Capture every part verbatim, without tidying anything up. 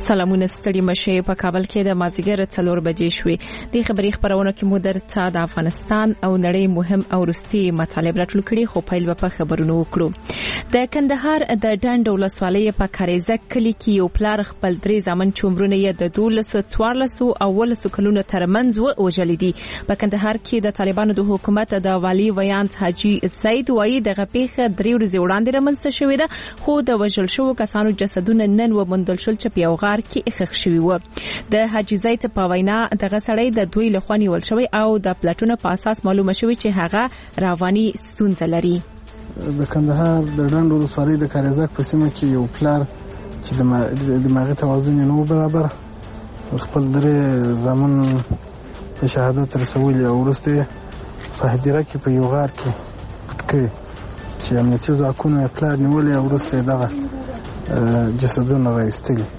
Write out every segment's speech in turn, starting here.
سلامونه ستړي مشه په کابل کې د مازیګر څلور بجې شوې د خبري خبرونه کې مو درته د افغانستان او نړۍ مهم او وروستي مطالب راټول کړي خو پیل په خبرونو وکړو د کندهار د ډنډ ولسوالۍ په کاریزه کلی کې یو پلار خپل درې ځامن چومرونه یې د دولس څوارلس او ولس کلونو ترمنځ وژل دي په کندهار کې د طالبانو د حکومت د والی ویانت حاجی سید وایي د غپیخه درې ورځې وړاندې رامنځته شوې ده خو د وژل شوو کسانو جسدونه نن ومندل شول چې په یو غار کې اخښ شوی و د حاجی زید په وینا دغه سړی د دوی له خوا نیول شوی او د پلاټونو په اساس معلومه شوی چې هغه رواني ستونزه لري د کندهار د ډنډ ولسوالۍ د کاریزک په سیمه کې یو پلار چې د دماغي توازن نه برابر خپل درې زامن په شهادت رسولي او وروسته په هدیره کې په یو غار کې پټ کړي چې امنیتي ځواکونو یې پلار نیولي او وروسته دغه جسدونه راایستلي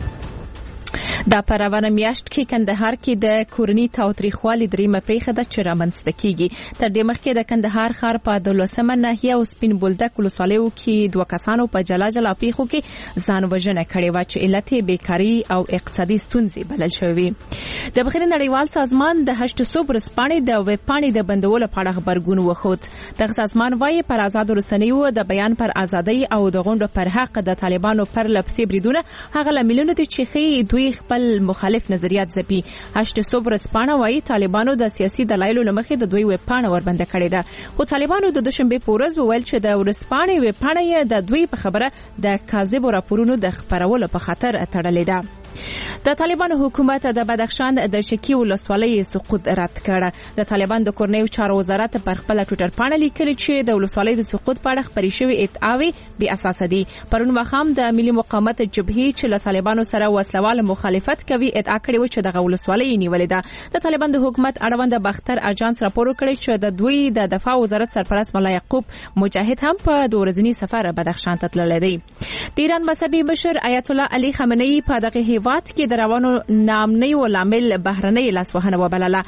دا په روانه میاشت کې کندهار کې د کورني تاوتریخوالي دریمه پریخه د چې رامنځته کیږي تر دې مخکې د کندهار ښار په دولسمه ناحیه او سپین بولدک ولسوالیو کې دوه کسانو په جلا جلا پیښو کې ځان وژنه کړې و چې علت یې بیکاري او اقتصادي ستونزې بلل شوې د بخیر نړیوال سازمان د هشت سوب رسپانې د ویب پاڼې د بندولو په اړه خبرګون وښود دغه سازمان وايي پر آزاد رسنیو د بیان پر ازادۍ او د غونډو پر حق د طالبانو پر لپسې بریدونه هغه لاملونه دي چې خې دوی خپل مخالف نظریات ځپي هشت سوب رسپانه وايي طالبانو د سیاسي دلایلو لمخې د دوی ویب پاڼه وربنده کړې ده خو طالبانو د دوشنبه په ورځ وویل چې د ورسپانې ویب پاڼه د دوی په خبره د کاذب راپورونو د خبرولو په خاطر تړلې ده د طالبانو حکومت د بدخشان د شکی ولسوالۍ سقوط رد کړ د طالبان د کورنیو چارو وزارت پر خپل ټوئیټر باندې لیکلي چې د ولسوالۍ د سقوط په اړه خبري شوی ادعاوي بې اساس دي پرون مخام د ملي مقاومت جبهې چې له طالبانو سره وسلواله مخالفت کوي ادعا کړې و چې د ولسوالۍ نیولې ده د طالبان د حکومت اړوند باختر اجانس راپور کړی چې د دوی د دفاع وزارت سرپرست مولا یعقوب مجاهد هم په دوه ورځني سفر بدخشان ته تللی دی د ایران مذهبي مشر آیت الله علي خامنئي په دغه هیواد کې د روانو نامنۍ او لامل بهرنۍ لاسوهنه وبلله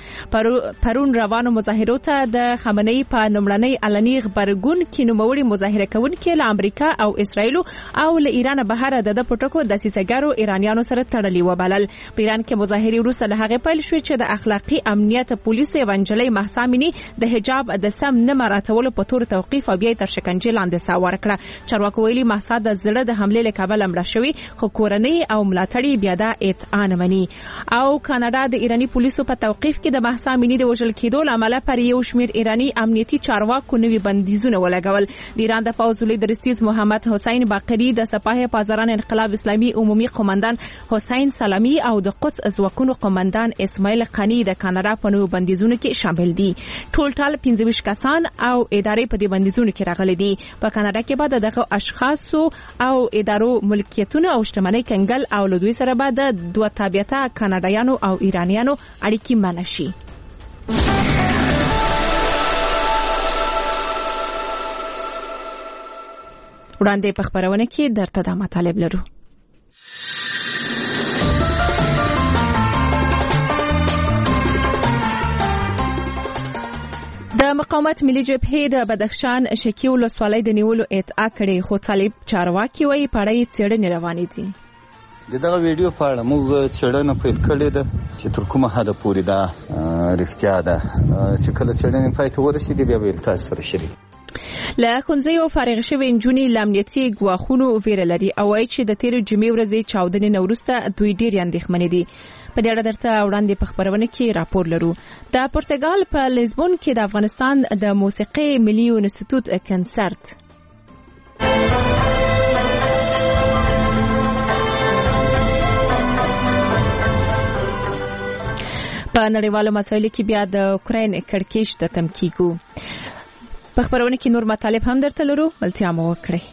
پرون روانو مظاهرو ته د خامنئي په نومړنۍ علني خبرګون کې نوموړي مظاهره کوونکي له امریکا او اسرایل او له ایران بهر د پټکو د سیسګرو ایرانیانو سره تړلي وبلل په ایران کې مظاهرې وروسته له هغه پیل شوې چې د اخلاقی امنیت پولیسو اونجلۍ محسامینی د حجاب د سم نه مراتبولو په تور توقيف او بیا تر شکنجې لاندې ساور کړه چارواکو ویلي محسا د زړه د حمله له کابل امر شوی خو کورنۍ او ملاتړي بیا د اطعان مني او کاناډا د ایرانی پولیسو په توقيف کې د محسا امینی د وژل کېدو لامل پر یو شمیر ایرانی امنیتي چارواکو نوي بندیزونه ولګول د ایران د پوځ لیډر رئیس محمد حسین باقری د سپاه پاسداران انقلاب اسلامي عمومي قومندان حسین سلامی او د قدس ازواکونو قومندان اسماعیل قنی د کاناډا په نوو بندیزونو کې شامل دي ټول ټال پنځه ویشت کسان او ادارې په دې بندیزونو کې راغلي دي په کاناډا کې بعد دغه اشخاصو او ادارو ملکیتونه او شتمنۍ کنګل او له دوی سره بعد دوه تابعیته کاناډایانو او ایرانیانو اړیکې منع شي وړاندې په خبرونه کې درته دا مطالب لرو د مقاومت ملي جبهې د بدخشان شکی ولسوالۍ د نیولو ادعا کړې خو طالب چارواکي وايي پړې څېړنې روانې دي دغه ویډیو په اړه موږ څېړنه پیل کړې ده چې تر کومه حده پورې دا رښتیا ده چې کله څېړنې پای ته ورسېږي بیا به تاسو سره شریک له ښوونځیو فارغ شوې نجونې له امنیتي ګواښونو ویره لري او وایي چې د تېرې جمعې ورځې چاودنې نه وروسته دوی ډېرې اندېښمنې دي په دې اړه درته وړاندې په خبرونه کې راپور لرو د پرتګال په لیزبون کې د افغانستان د موسیقي ملي انسټیټوټ کنسرت په نړیوالو مسایلو کې بیا د اوکراین کړکېچ ته تم کیږو په خبرونه کې نور مطالب هم درته لرو ولتیا مو وکړئ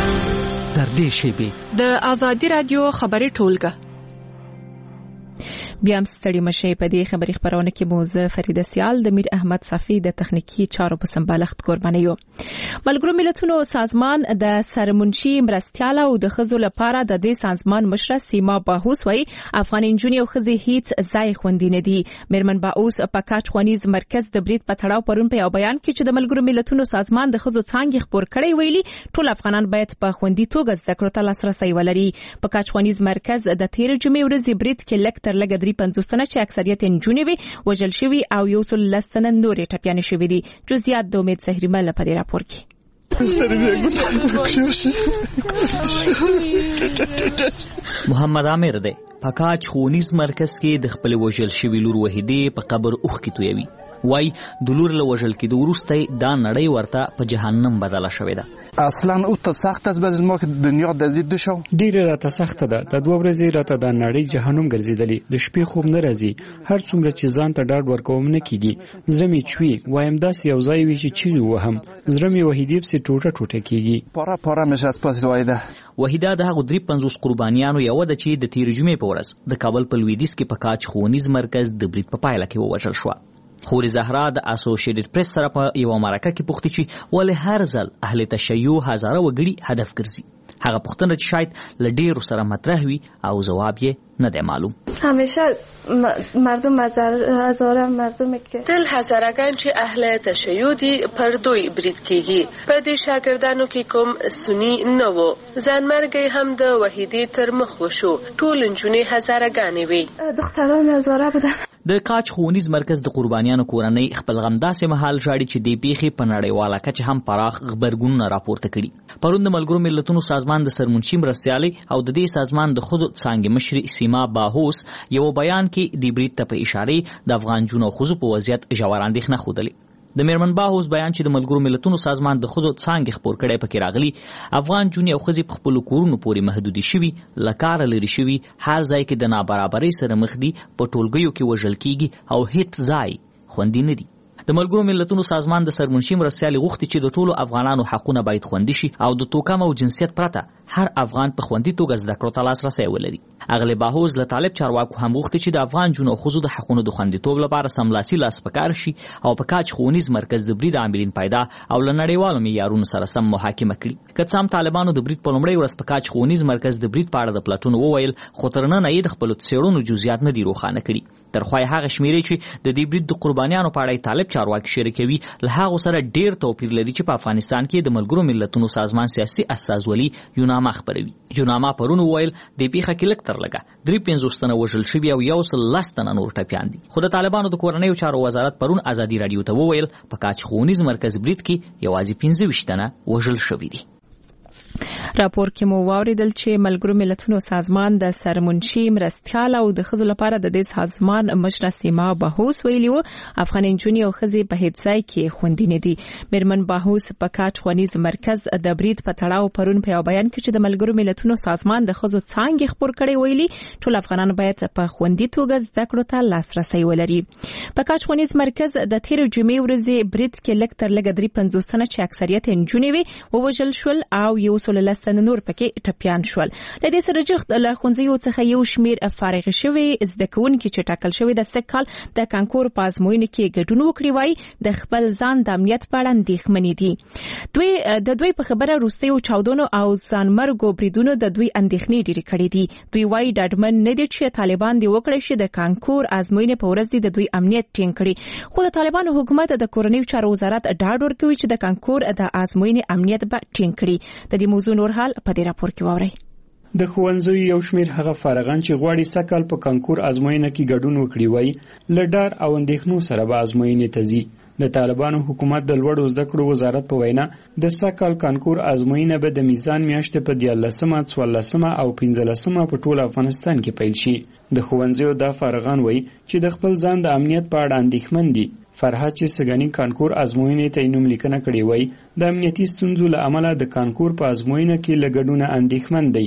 تر دې شیبې د آزادي رادیو خبري ټولګه بیا هم ستړي مشي. په دې خبري خبرونه کې مو زه فریده سیال د میر احمد صفی د تخنیکی چارو په سمبالښت قرباني یو. ملګرو ملتونو سازمان د سرمنشي مرستياله او د خزو لپاره د دې سازمان مشره سیما باهوس وایي افغان انجونی او خزي هیڅ ځای خوندي نه دي. میرمن باهوس په کاچ خوانیز مرکز د برید په تړاو پرون په یو بیان کې چې د ملګرو ملتونو سازمان د خزو څانګې خبر کړی ویلي ټول افغانان باید په خوندي توګه زده کړو ته لاسرسي ولري. په کاچ خوانیز مرکز د تیر جمعې ورځې برید کې لک تر لګ درې پنځوس تنه چې اکثریت انجونی وي وژل شوي او یو څل لس تنه نورې ټپیانې شوي دي. جزئیات د امید زهریمل په دې راپور کې. محمد عامر دی په کاچ خوانیز مرکز کې د خپل وژل شوي لور وحیدې په قبر اوښکې تویوي. وای د لور له وژل کېدو وروسته دا نړۍ ورته په جهنم بدله شوې ده. اصلا او ته سخت است باز ما که دنیا د زید شو ډیره راته سخته ده. د دوه ورځې راته د نړۍ جهنم ګرځېدلې. د شپې خوب نه راځي. هر څومره چې ځان ته ډاډ ورکوم نه کیږي. زړه مې چوي وایم داسې یو ځای وي چې چیرې وهم زړه مې وحیدې پسې ټوټه ټوټه کیږي. پاره پاره مې از پاس وایده. وحیده د هغو درې پنځوس قربانیانو یوه ده چې د تیر جمعې په ورځ د کابل په لویدیځ کې په کاچ خوانیز مرکز د برید په پایله کې ووژل شوه. خوري زهرا د اسوسییټډ پریس سره په یو مرکه کې پوښتنه چې ولې هر ځل اهل تشیع هزاره وګړي هدف ګرځي. هغه پوښتنه چې شاید له ډیرو سره مطرح وي او جواب یې نه دی معلوم. همیشه مردم هزاره مردم که تل هزارگان چې اهل تشیع دي پر دوی برید کیږي. په دې شاګردانو کې کوم سنی نه وو. ځانمرګي هم د وحیدې تر مخ وشو. ټول انجونی هزارگانې وي. دختران هزاره بودن. د کاچ خوانیز مرکز د قربانیانو کورنۍ خپل غم داسې مهال ژاړي چې د پیښې په نړیواله کچه هم پراخ خبرګونونه راپورته کړي. پرون د ملګرو ملتونو سازمان د سرمنشي مرستیالۍ او د دې سازمان د خود څانګې مشري سیما باهوس یو بیان کې د برید ته په اشاره د افغان جنو خزو په وضعیت ژور اندېښنه ښودلې. د میرمن باهوس بیان چې د ملګرو ملتونو سازمان د خود څانګې خبر کړي پکې راغلي افغان جنې او خزي په خپل کورونو پورې محدودي شوي لکار لري شوي هر ځای کې د نابرابرۍ سره مخ دي په ټولګیو کې وژل کیږي او هیڅ ځای خوندي نه دي. د ملګرو ملتونو سازمان د سرمنشي مرستیالۍ غوښتي چې د ټولو افغانانو حقونه باید خوندي شي او د توکم او جنسیت پرته هر افغان په خوندي توګه زده کړو ته لاسرسی ولري. اغلې باهوز له طالب چارواکو هم غوښتي چې د افغان جنو خزو د حقونو د خوندیتوب لپاره سملاسي لاس پکار شي او په کاچ خوانیز مرکز د برید عاملین پیدا او له نړیوالو معیارونو سره سم محاکمه کړي. که څه هم طالبانو د برید په لومړۍ ورځ په کاچ خوانیز مرکز د برید په اړه د پلاټونو وویل خو تر ننه یې د خپلو څېړنو جزئیات نه دي روښانه کړي. تر خو یې هغه شمیرې چې د دې برید د قربانیانو په اړه طالب چارواکي شریکوي له هغو سره ډیر توپیر لري چې په افغانستان کې د ملګرو ملتونو سازمان سیاسي استازولي یونامه خبروي. یونامه پرون وویل د پیښه کې لږ تر لږه درې پنځوس تنه وژل شوي او یو سل لس تنه نور ټپیان دي. خو د طالبانو د کورنیو چارو وزارت پرون ازادي راډیو ته وویل په کاچ خوانیز مرکز برید کې یوازې پنځه ویشت تنه وژل شوي دي. راپور کې مو واوریدل چې ملګرو ملتونو سازمان د سرمنشي مرستياله او د خزو لپاره د دې سازمان مشره سیما باهوس ویلي وو افغان انجونی او خزي په هیڅ ځای کې خوندي نه دي. میرمن باهوس په کاچ خوانیز مرکز د برید په تړاو پرون په بیان کې چې د ملګرو ملتونو سازمان د خزو څانګې خبر کړي ویلي ټول افغانان باید په خوندي توګه زده کړو ته لاسرسي ولري. په کاچ خوانیز مرکز د تیر جمعې ورځې برید کې لک تر لګ درې پنځوس تنه چې اکثریت انجونی وي ووژل شول او یو سل لس تنه نور پکې ټپیان شول. د دې سره جخت له ښوونځیو څخه یو شمیر فارغ شوي زده کوونکي چې ټاکل شوي د سږ کال د کانکور په ازموینې کې ګډون وکړي وای د خپل ځان د امنیت په اړه اندېښمنې دي. دوی د دوی په خبره وروستیو چاودنو او ځانمرګو بریدونو د دوی اندېښنې ډېرې کړې دي. دوی وای ډاډمن نه دي چې طالبان دې وکړي شي د کانکور ازموینې په ورځ د دوی امنیت ټینګ کړي. خو د طالبانو حکومت د کورنیو چارو وزارت ډاډ ورکوي چې د کانکور د ازموینې امنیت به ټینګ کړي. د دې موضوع نور حال په دې راپور کې واورئ. د ښوونځیو یو شمیر هغه فارغان چې غواړي سږ کال په کانکور ازموینه کې ګډون وکړي وای له ډار او اندېښنو سره به ازموینې ته ځي. د طالبانو حکومت د لوړو زده کړو وزارت په وینا د سږ کال کانکور ازموینه به د میزان میاشتې په دیارلسمه څوارلسمه او پنځلسمه په ټول افغانستان کې پیل شي. د ښوونځیو دا فارغان وای چې د خپل ځان د امنیت په اړه اندېښمن دي. فرحت چې سګنی کانکور ازموینې ته نوم لیکنه کړې وای د امنیتي ستونزو له امله د کانکور په ازموینه کې لګډونه اندېښمن دی.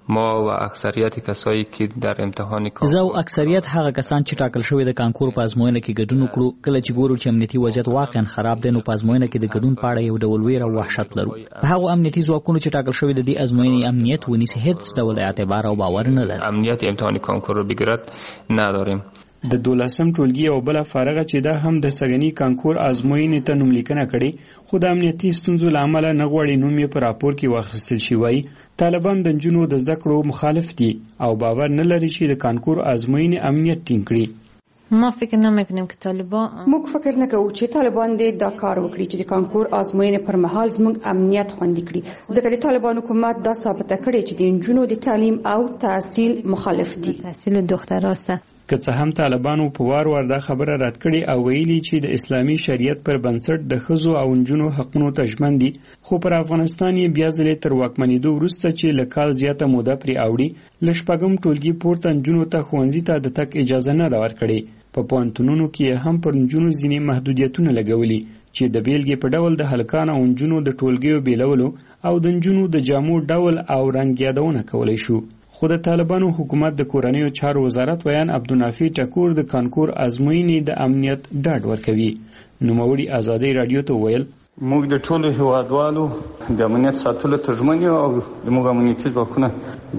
ما و اکثریت کسایی که در امتحان کانکور زه او اکثریت هغه کسان چې ټاکل شوی د کانکور په ازموینه کې ګډون وکړو کله چې ګورو چې امنیتي وضعیت واقعا خراب دی نو په ازموینه کې د ګډون په اړه یو ډول ویره او وحشت لرو په هغه امنیتي ځواکونو چې ټاکل شوی د دې ازموینې امنیت ونیسي هیڅ ډول اعتبار او باور نه لري. امنیت امتحان کانکور رو بگیرد نداریم. د دولسم ټولګي او بل فارغه چې دا هم د سګنی کانکور ازموینې ته نوملیکنه کړي خو د امنیتي ستونزو له امله نه غواړي نوم یې په راپور کې واخیستل شي. وایي طالبان د نجونو د زده کړو مخالف دي او باور نه لري چې د کانکور ازموینې امنیت ټینګ کړي. ما فکر نمیکنیم که طالبان موږ فکر نه کوو چې طالبان دې دا کار وکړي چې د کانکور ازموینې پر مهال زموږ امنیت خوندي کړي ځکه د طالبان حکومت دا ثابته کړې چې د نجونو د تعلیم او تحصیل مخالف دي. تحصیل دختراسته که څه هم طالبانو په وار وار دا خبره رد کړې او ویلي چې د اسلامي شریعت پر بنسټ د ښځو او نجونو حقونو ته ژمن دي خو پر افغانستان یې بیا ځلې تر واکمنېدو وروسته چې له کال زیاته موده پرې اوړي له شپږم ټولګي پورته نجونو ته ښوونځي ته د تګ اجازه نه ده ورکړې. په پوهنتونونو کې هم پر نجونو ځینې محدودیتونه لګولي چې د بیلګې په ډول د هلکانو او نجونو د ټولګیو بیلولو او د نجونو د جامو ډول او رنګ یادونه کولی شو. خو د طالبانو حکومت د کورنیو چارو وزارت ویان عبدالنافع ټکور د کانکور ازموینې د امنیت ډاډ ورکوي. نوموړي ازادۍ راډیو ته ویل موږ د ټولو هیوادوالو د امنیت ساتلو ته ژمن یو او زموږ امنیتي ځواکونه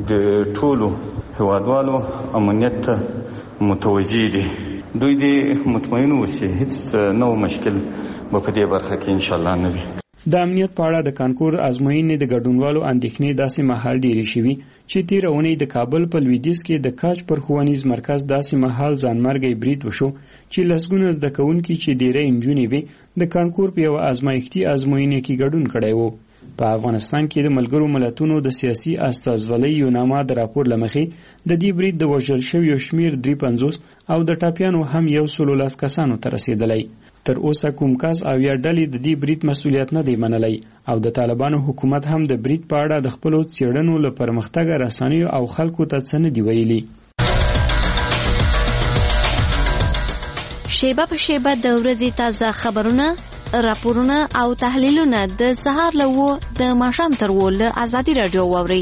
د ټولو هیوادوالو امنیت ته متوجه دي. دوی دې مطمئن اوسي هیڅ نو مشکل به په دې برخه کې انشاءالله نه وي. د امنیت په اړه د کانکور ازموینې د ګډونوالو اندېښنې داسې مهال ډېرې شوي چې تېره اونۍ د کابل په لویدیځ کې د کاج پر ښوونیز مرکز داسې مهال ځانمرګی برید وشو چې لسګونه زده کوونکي چې ډېری نجونې وې د کانکور په یوه ازمایښتي ازموینې کې ګډون کړی و. په افغانستان کې د ملګرو ملتونو د سیاسي استازولۍ یوناما د راپور له مخې د دې برید د وژل شویو شمېر درې پنځوس او د ټاپیانو هم یو سلو لس کسانو ته رسېدلی. تر اوسه کوم کس او یا ډلې د دې برید مسؤلیت نه دی منلی او د طالبانو حکومت هم د برید په اړه د خپلو څېړنو له پرمختګه رسنیو او خلکو ته څه نه دي ویلي. شیبه په شیبه د ورځې تازه خبرونه راپورونه او تحلیلونه د سهار له اوه د ماښام تر اوه له ازادي راډیو واورئ.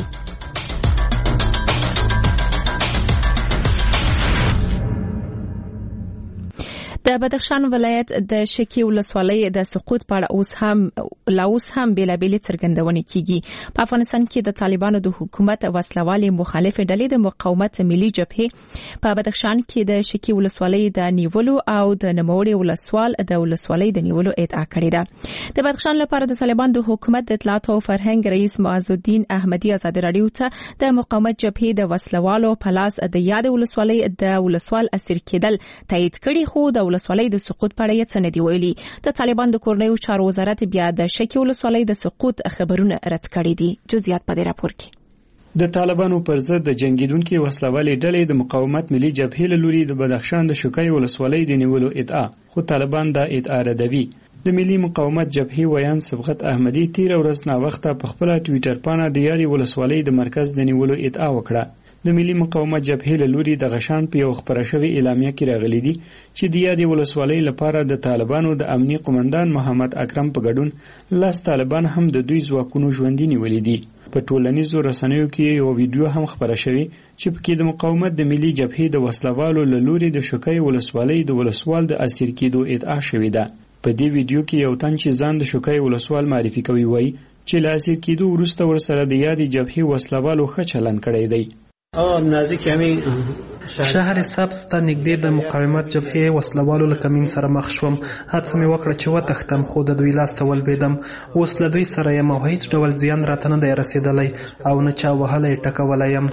د بدخشان ولایت د شکی ولسوالۍ د سقوط په اړه اوس هم لا اوس هم بیلابېلې څرګندونې کیږي. په افغانستان کې د طالبانو د حکومت وسلوالې مخالف ډلې د مقاومت ملي جبهې په بدخشان کې د شکی ولسوالۍ د نیولو او د نوموړي ولسوال د ولسوالۍ د نیولو ادعا کړې ده. د بدخشان لپاره د طالبان د حکومت د اطلاعات او فرهنګ رئیس معز الدین احمدي ازادي راډیو ته د مقاومت جبهې د وسلوالو په لاس د یاد ولسوالۍ د ولسوال اسیر کېدل تایید کړي خو د ولسوالۍ د سقوط په اړه یې څه نه دي ویلي. د طالبان د کورنیو چارو وزارت بیا د شکی ولسوالۍ د سقوط خبرونه رد کړي دي. جزئیات په دې راپور کې. د طالبانو پر ضد د جنگیدونکو وسلوالې ډلې د مقاومت ملي جبهې له لوري د بدخشان د شکی ولسوالۍ د نیولو ادعا خو طالبان دا ادعا ردوي. د ملي مقاومت جبهې ویان صبغت احمدي تیر ورځ نا وخته په خپل ټویټر باندې د یاري ولسوالۍ د مرکز د نیولو ادعا وکړه. د ملي مقاومت جبهې له لوري د غشان په یو خبره شوی اعلامیه کې راغلي دي چې د یادې ولسوالۍ لپاره د طالبانو د امنیي قومندان محمد اکرم په ګډون لاس طالبان هم د دوی ځواکونو ژوندي نیولي دي. په ټولنیزو رسنیو کې یو ویډیو هم خبره شوی چې پکې د مقاومت د ملي جبهې د وسلوالو له لوري د شکی ولسوالۍ د ولسوال د اسیر کېدو ادعا شوې ده. په دې ویډیو کې یو تن چې ځان د شکی ولسوال معرفي کوي وایي چې له اسیر کېدو وروسته ورسره د یادې جبهې وسلوالو ښه چلند کړی دی. او نزدیک همین شهر سبز ته نږدې د مقاومت جبهې وسلوالو له کمین سره مخ شوم. هڅه مې وکړه چې وتښتم خو د دوی لاس ته ولوېدم. اوس له دوی سره یم او هیڅ ډول زیان راته نه دی رسېدلی او نه چا وهلی ټکولی یم.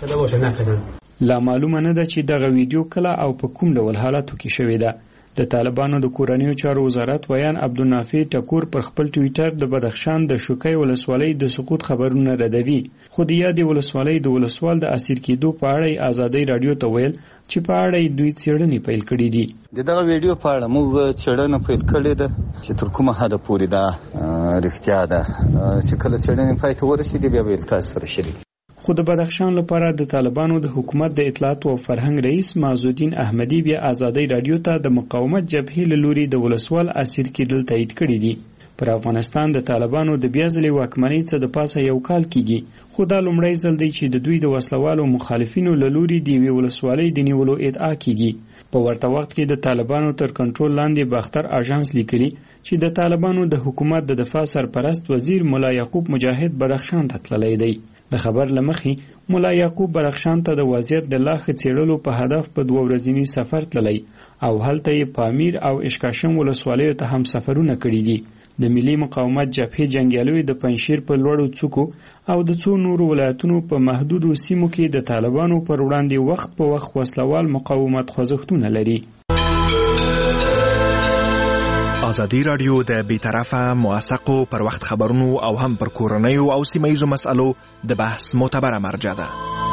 لا معلومه نه ده چې دغه ویډیو کله او په کوم ډول حالاتو کې شوې ده. د طالبانو د کورنیو چارو وزارت ویان عبدالنافع ټکور پر خپل ټویټر د بدخشان د شکی ولسوالۍ د سقوط خبرونه ردوي خو د یادې ولسوالۍ د ولسوال د اسیر کېدو په اړه ازادۍ راډیو ته ویل چې په اړه دوی څېړنې پیل کړي دي. د دغه ویډیو په اړه موږ څېړنه پیل کړې ده چې تر کومه حده پورې دا رښتیا ده چې کله څېړنې پای ته ورسېږي بیا به تاسو سره شریک. خو د بدخشان لپاره د طالبانو د حکومت د اطلاعات او فرهنګ رئیس معز الدین احمدي بیا ازادۍ راډیو ته د مقاومت جبهې له لوري د ولسوال اسیر کېدل تایید کړي دي. پر افغانستان د طالبانو د بیا ځلې واکمنۍ څخه د پاسه یو کال کیږي، خو دا لومړی ځل دی چې د دوی د وسلوالو مخالفینو له لوري د یوې ولسوالۍ د نیولو ادعا کیږي. په ورته وخت کې د طالبانو تر کنټرول لاندې باختر اژانس لیکلي چې د طالبانو د حکومت د دفاع سرپرست وزیر ملا یعقوب مجاهد بدخشان ته تللی دی. د خبر له مخې ملا یعقوب بدخشان ته د وضعیت د لا ښه څېړلو په هدف په دوه ورځني سفر تللی او هلته یې پامیر او اشکاشم ولسوالیو ته هم سفرونه کړي دي. د ملي مقاومت جبهې جنګیالیو د پنجشیر په لوړو څوکو او د څو نورو ولایتونو په محدودو سیمو کې د طالبانو پر وړاندې وخت په وخت وسلوال مقاومت خوځښتونه لري. ازادي راډیو د بیطرفه موثقو پر وخت خبرونو او هم پر کورنیو او سیمه‌ییزو مسألو د بحث معتبره مرجع ده.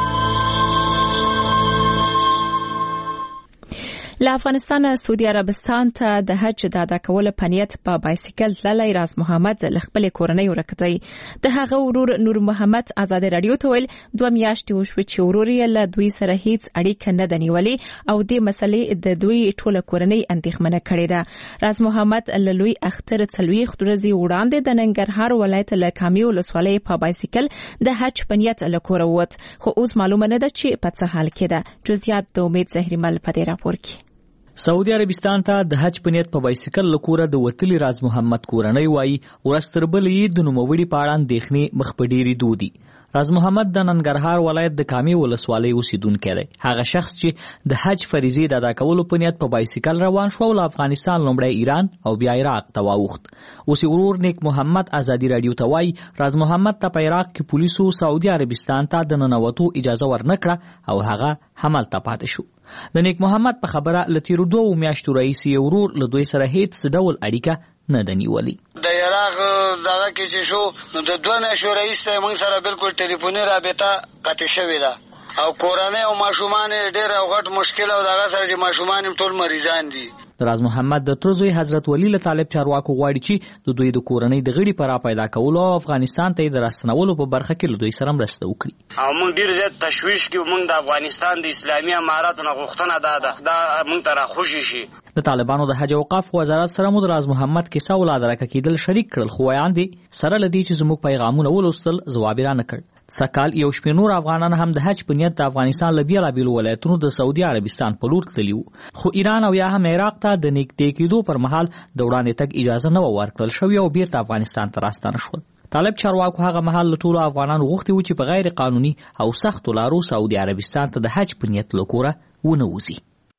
له افغانستان سعودي عربستان ته د حج د ادا کولو په نیت په بایسیکل تللی راز محمد له خپلې کورنۍ ورکړی. د هغه ورور نور محمد ازادي راډیو ته ویل دوه میاشتې وشوې چې ورور یې له دوی سره هیڅ اړیکه نه ده نیولې او دې مسلې د دوی ټوله کورنۍ اندېښمنه کړې ده. راز محمد له لوی اختر څلوېښت ورځې وړاندې د ننګرهار ولایت له کامې ولسوالۍ په بایسیکل د حج په نیت له کوره ووت، خو اوس معلومه نه ده چې په څه حال کې ده. جزئیات د امید زهریمل په دې راپور کې. سعودي عربستان ته د حج په نیت په بایسیکل له کوره د وتلي راز محمد کورنۍ وایي ورځ تر بلې د نوموړي په اړه اندېښنې مخ په ډېرې دودي. راز محمد د ننګرهار ولایت د کامې ولسوالۍ اوسیدونکی دی. هغه شخص چې د حج فریضې د ادا کولو په نیت په بایسیکل روان شو او له افغانستان لومړی ایران او بیا عراق ته واوښت. اوس ورور نیک محمد ازادي راډیو ته وایي راز محمد ته په عراق کې پولیسو سعودي عربستان ته د ننوتو اجازه ورنکړه او هغه همالته پاتې شو. د نیک محمد په خبره له تیرو دوو میاشتو راهیسې یې ورور له دوی سره هیڅ ډول اړیکه نه ده نیولې. د عراق دغه کې چې شو نو د دوه میاشتو راهیسې موږ سره بالکل ټلیفوني رابطه قطع شوې ده او کورنۍ او ماشومان ډېر غټ مشکل او دغه سره چې ماشومان ټول مریضان دي. د راز محمد د تر زوی حضرت ولی له طالب چارواکو غواړي چې د دوی د کورنۍ د غړي پر پیدا کولو او افغانستان ته د راستنولو په برخه کې له دوی سره مرسته وکړي. او موږ ډېر زیات تشویش کوو. موږ د افغانستان د اسلامي اماراتو نه غوښتنه ده دا موږ ته راخوشي شي. د طالبانو د حج او اوقاف وزارت سره مو د راز محمد کیسه ولادت راکېدل شریک کړل، خو وړاندې سره لدی چې زموږ پیغامونه ولوستل ځواب را نه کړ. سکال یو شمېر نور افغانان هم د حج په نیت د افغانستان له بېلابېلو ولایتونو د سعودي عربستان په لور تللي وو، خو ایران او یا هم عراق ته د نږدې کېدو پر مهال د وړاندې تګ اجازه نه وه ورکړل شوې او بیرته افغانستان ته راستانه شول. طالب چارواکو هغه مهال له ټولو افغانانو غوښتي وو چې په غیر قانوني او سختو لارو سعودي عربستان ته د حج په نیت له کوره ونه وځي.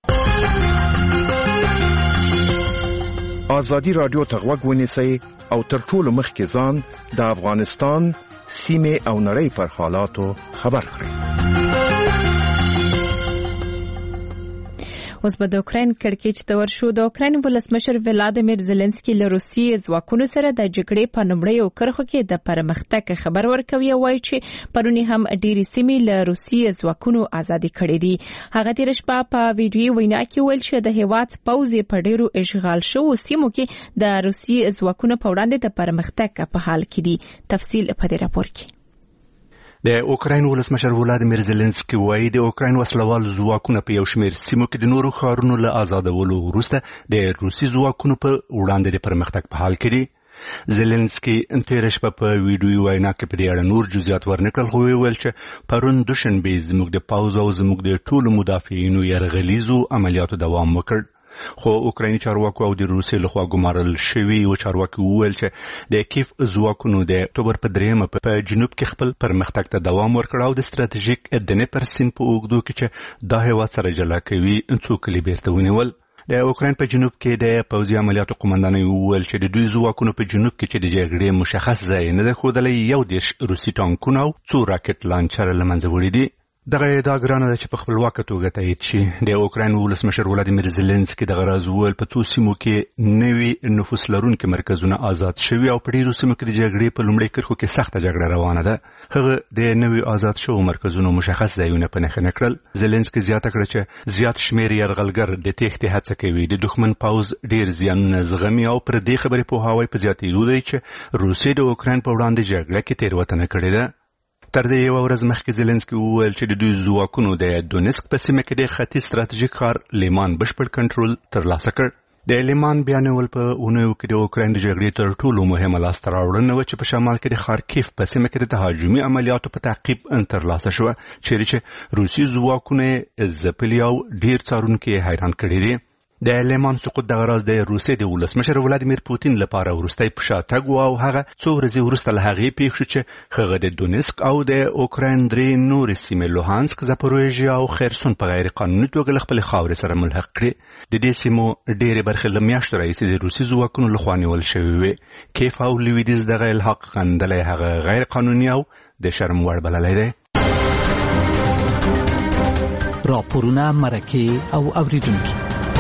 ازادي راډیو ته غوږ ونیسئ او تر ټولو مخکې ځان د افغانستان سیمه او نړۍ پر حالاتو خبر کړئ. اوس به د اوکراین کړکېچ ته ورشو. د اوکراین ولسمشر ولادیمیر زيلنسکي له روسیې ځواکونو سره د جګړې په لومړیو کرښو کې د پرمختګ خبر ورکوي او وایي چې پرونی هم ډېری سیمې له روسیې ځواکونو ازادي کړې دي. هغه تیر شپه په ویډیو وینا کې ویل چې د هیواد پوځ په ډېرو اشغال شوو سیمو کې د روسیې ځواکونو په وړاندې د پرمختګ په حال کې دي. تفصیل په دې راپور کې. د اوکراین ولسمشر ولادیمیر زيلنسکي وایي د اوکراین وسلوال ځواکونه په یو شمېر سیمو کې د نورو ښارونو له آزادولو وروسته د روسي ځواکونو په وړاندې د پرمختګ په حال کې دي. زيلنسکي تېره شپه په ویډیو وینا کې په دې اړه نور جزئیات ورنکړل، خو ویل چې پرون دوشنبې زموږ د پوځ او زموږ د ټولو مدافعینو یرغلیزو عملیاتو دوام وکړ. خو اوکرایني چارواکو او د روسیې لخوا ګمارل شوي و چارواکي وویل چې د کیف ځواکونو د اکتوبر په دریمه په جنوب کې خپل پرمختګ ته دوام ورکړ او د ستراتیژیک دنیپر سیند په اوږدو کې چې دا هېواد سره جلا کوي څو کلي بیرته ونیول. د اوکراین په جنوب کې د پوځي عملیاتو قومندانۍ وویل چې د دوی ځواکونو په جنوب کې چې د جګړې مشخص ځای نه دی ښودلی یو دېرش روسي ټانکونه او څو راکټ لانچره له منځه وړي دي. دغه ادعا ګرانه ده چې په خپلواکه توګه تایید شي. د اوکراین ولسمشر ولادیمیر زيلنسکي دغه راز وویل په څو سیمو کې نوي نفوس لرونکي مرکزونه آزاد شوي او په ډېرو سیمو کې د جګړې په لومړۍ کرښو کې سخته جګړه روانه ده. هغه د نوي آزاد شوو مرکزونو مشخص ځایونه په نښه نه کړل. زيلنسکي زیاته کړه چې زیات شمېر یرغلګر د تېښتې هڅه کوي. د دښمن پوځ ډېر زیانونه زغمي او پر دې خبرې پوهاوی په زیاتېدو دی چې روسیې د اوکراین په وړاندې جګړه کې تېروتنه کړې ده. تر دې یوه ورځ مخکې زيلنسکي وویل چې د دوی ځواکونو د دونسک په سیمه کې د ختیځ ستراتیژیک ښار لیمان بشپړ کنټرول ترلاسه کړ. د لیمان بیانول په اونیو کې د اوکراین د جګړې تر ټولو مهمه لاسته راوړنه وه چې په شمال کې د خارکیف په سیمه کې د تهاجمي عملیاتو په تعقیب ترلاسه شوه، چیرې چې روسي ځواکونه یې ځپلي او ډېر څارونکي یې حیران کړي دي. د لیمان سقوط دغه راز د روسیې د ولسمشر ولادیمیر پوتین لپاره وروستی په شاتګ و او هغه څو ورځې وروسته له هغې پېښ شو چې هغه د دونیسک او د اوکراین درې نورې سیمې لوهانسک، زاپوروژیا او خرسون په غیر قانوني توګه له خپلې خاورې سره ملحق کړې. د دې سیمو ډېرې برخې له میاشتو راهیسې د روسي ځواکونو لخوا نیول شوې وې. کیف او لویدیځ دغه الحاق غندلی هغه غیر قانوني او د شرم وړ بللی دی. راپورونه، مرکې او اوریدونکي.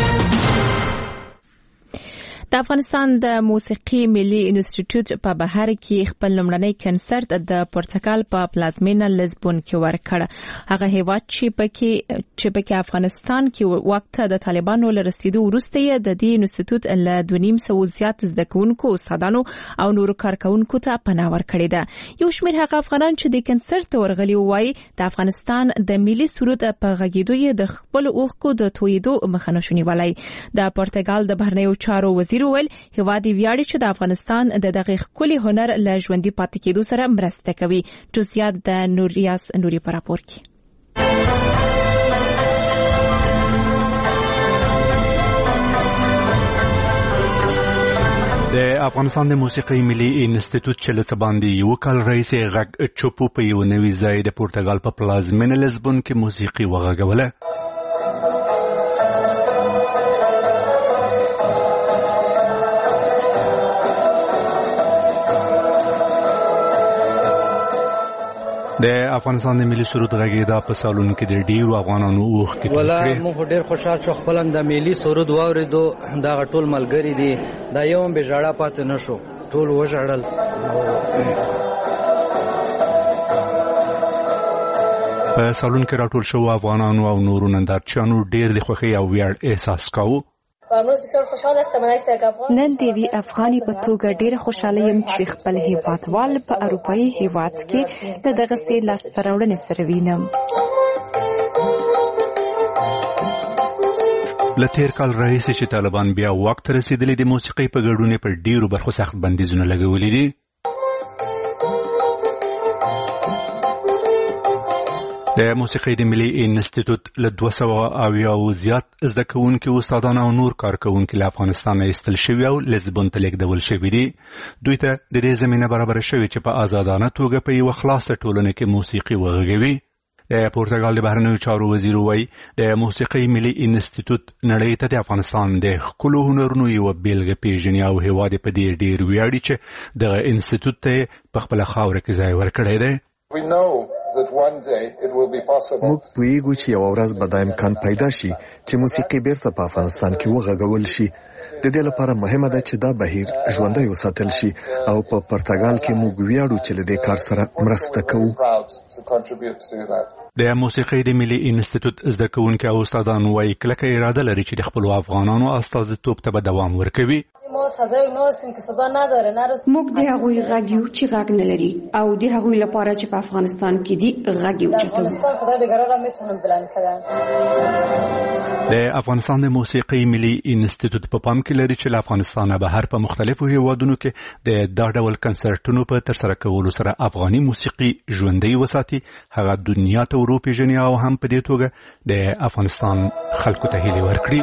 د افغانستان د موسیقي ملي انسټیټیوټ په بهر کې خپل لومړنی کنسرت د پرتګال په پلازمینه لزبون کې ورکړ. هغه هیواد چې پکې چې پکې افغانستان کې وخت د طالبانو له رسیدو وروسته یې د دې انسټیټیوټ له دوه نیم سوه زیات زده کوونکو، استادانو او نورو کارکونکو ته پناه ورکړې ده. یو شمېر هغه افغانان چې د کنسرت ته ورغلي وایي د افغانستان د ملي سرود په غږېدو یې د خپل اوښکو د تویېدو مخه نشو نیولی. د پرتګال د بهرنیو چارو وزیر ویل هیواد ویاړي چې د افغانستان د دغه ښکلي هنر له ژوندي پاتې کېدو سره مرسته کوي. جزئیات د نوریاس نوري په راپور کې. د افغانستان د موسیقي ملي انسټیټیوټ چې له څه باندې یو کال راهیسې غږ چوپو په یو نوي ځای د پرتګال په پلازمینه لزبون کې موسیقي وغږوله. د افغانستان د ملي سرود غږېدا په سالون کې د ډیرو افغانانو اوښکې توی ولا موږ ډېر خوشحال شو خپل د ملي سرود واورېدو. دغه ټول ملګري دي، دا یو هم بې ژړا پاتې نه شو، ټول وژړل. په سالون کې راټول شوو افغانانو او نورو نندارچیانو ډېر د خوښۍ او ویاړ احساس کاوه. نن د یوې افغاني په توګه ډېره خوشحاله یم چې خپل هیوادوال په اروپایي هیواد کې د دغسې لاسته راوړنې سره وینم. له تېر کال راهیسې چې طالبان بیا واک ته رسېدلي د موسیقۍ په ګډون په ډېرو برخو سخت بندیزونه لګولي دي. د موسیقۍ د ملي انسټیټیوټ له دوه سوه اویاو زیات زده کوونکي، استادان او نور کارکوونکي له افغانستانه ایستل شوي او لزبون ته لیږدول شوي دي. دوی ته د دې زمینه برابره شوې چې په ازادانه توګه په یوه خلاصه ټولنه کې موسیقي وغږوي. د پرتګال د بهرنیو چارو وزیر وایي د موسیقۍ ملي انسټیټیوټ نړۍ ته د افغانستان د ښکلو هنرونو یوه بیلګه پیژني او هیواد یې په دې ډېر ویاړي چې دغه انسټیټیوټ ته یې په خپله خاوره کې ځای ورکړی دی. موږ پوهیږو چې یوه ورځ به دا امکان پیدا شي چې موسیقي بیرته په افغانستان کې وغږول شي. د دې لپاره مهمه ده چې دا بهیر ژوندی وساتل شي او په پرتګال کې موږ ویاړو چې له دې کار سره مرسته کوو. د موسیقۍ د ملي انسټیټیوټ زده کوونکي او استادان وایي کلکه اراده لري چې د خپلو افغانانو استازیتوب ته به دوام ورکوي. موږ د هغوی غږ یو چې غږ نه لري او د هغوی لپاره چې په افغانستان کې دي غږ یو چتو. د افغانستان د موسیقۍ ملي انسټیټیوټ په پام کې لري چې له افغانستانه بهر په مختلفو هیوادونو کې د دا ډول کنسرټونو په ترسره کولو سره افغاني موسیقي ژوندۍ وساتي، هغه دنیا ته وروپېژني او هم په دې توګه د افغانستان خلکو ته هیلې ورکړي.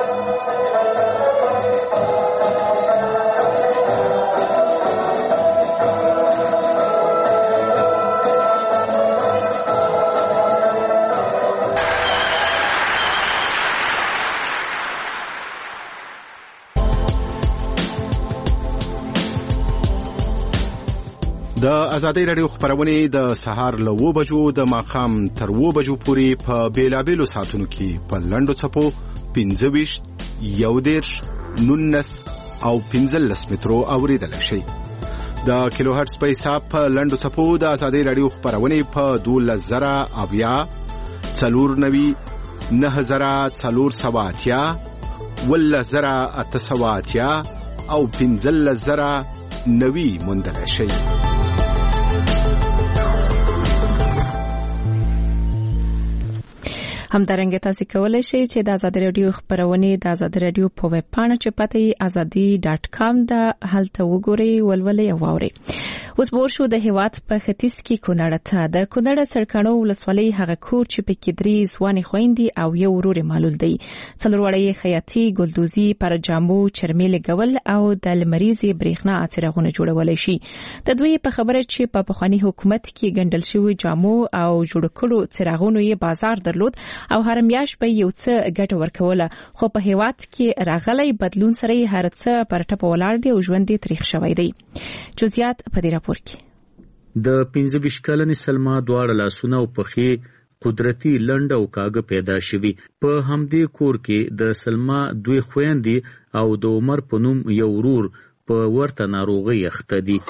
د ازادۍ راډیو خبرونه د سهار له اوه بجو د ماښام تر اوه بجو پورې په بیلابیلو ساعتونو کې په لنډو څپو پنځه ویشت، یو دېرش، نولس او پنځلس مترو اورېدلی شئ. د کیلو هرټز په حساب په لنډو څپو د ازادۍ راډیو خبرونه په دولس زره اویا، څلور نوي، نهه زره څلور سوه اتیا، اوولس زره اته سوه اتیا او پنځلس زره نوي موندلی شئ. همدارنګه تاسو کولی شئ چې د آزادي رادیو خبرونه د آزادي رادیو په ویب پاڼه چې پته یې ازادي ډاټ کام د هلته وګورئ ولولئ او واورئ. اوس به شو د هیواد په ختیځ کې کونړ ته د کونړ سرکانو ولسوالۍ هغه کور چې په کې درې ځوانې خويندې او یو ورور معلول دی. څلور وړي خیاطي، ګلدوزي، پر جامو، چرمي لګول او د لمریزي برېښنا څراغونه جوړول شي. د دوی په خبره چې په پخوانی حکومت کې ګندل شوی جامو او جوړ کړو څراغونو یې بازار درلود او هر میاش به یو څه ګټه ورکوله، خو په هیواد کې راغلی بدلون سره هر څه پر ټپ ولاړ دی او ژوند یې تاریخ شوی دی. جزئیات په دې راپور کې. د پنځه ویشت کلنې سلما دواړه لاسونه او پښې قدرتي لنډ او کاغه پیدا شوی. په همدې کور کې د سلما دوی خويندې او د عمر په نوم یو ورور په ورته ناروغي اخته دي.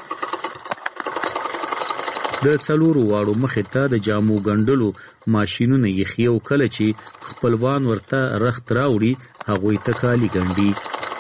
د څلورو واړو مخې ته د جامو ګنډلو ماشینونه یې خيو کله چې خپلوان ورته رخت راوړي هغوی ته کالي ګنډي.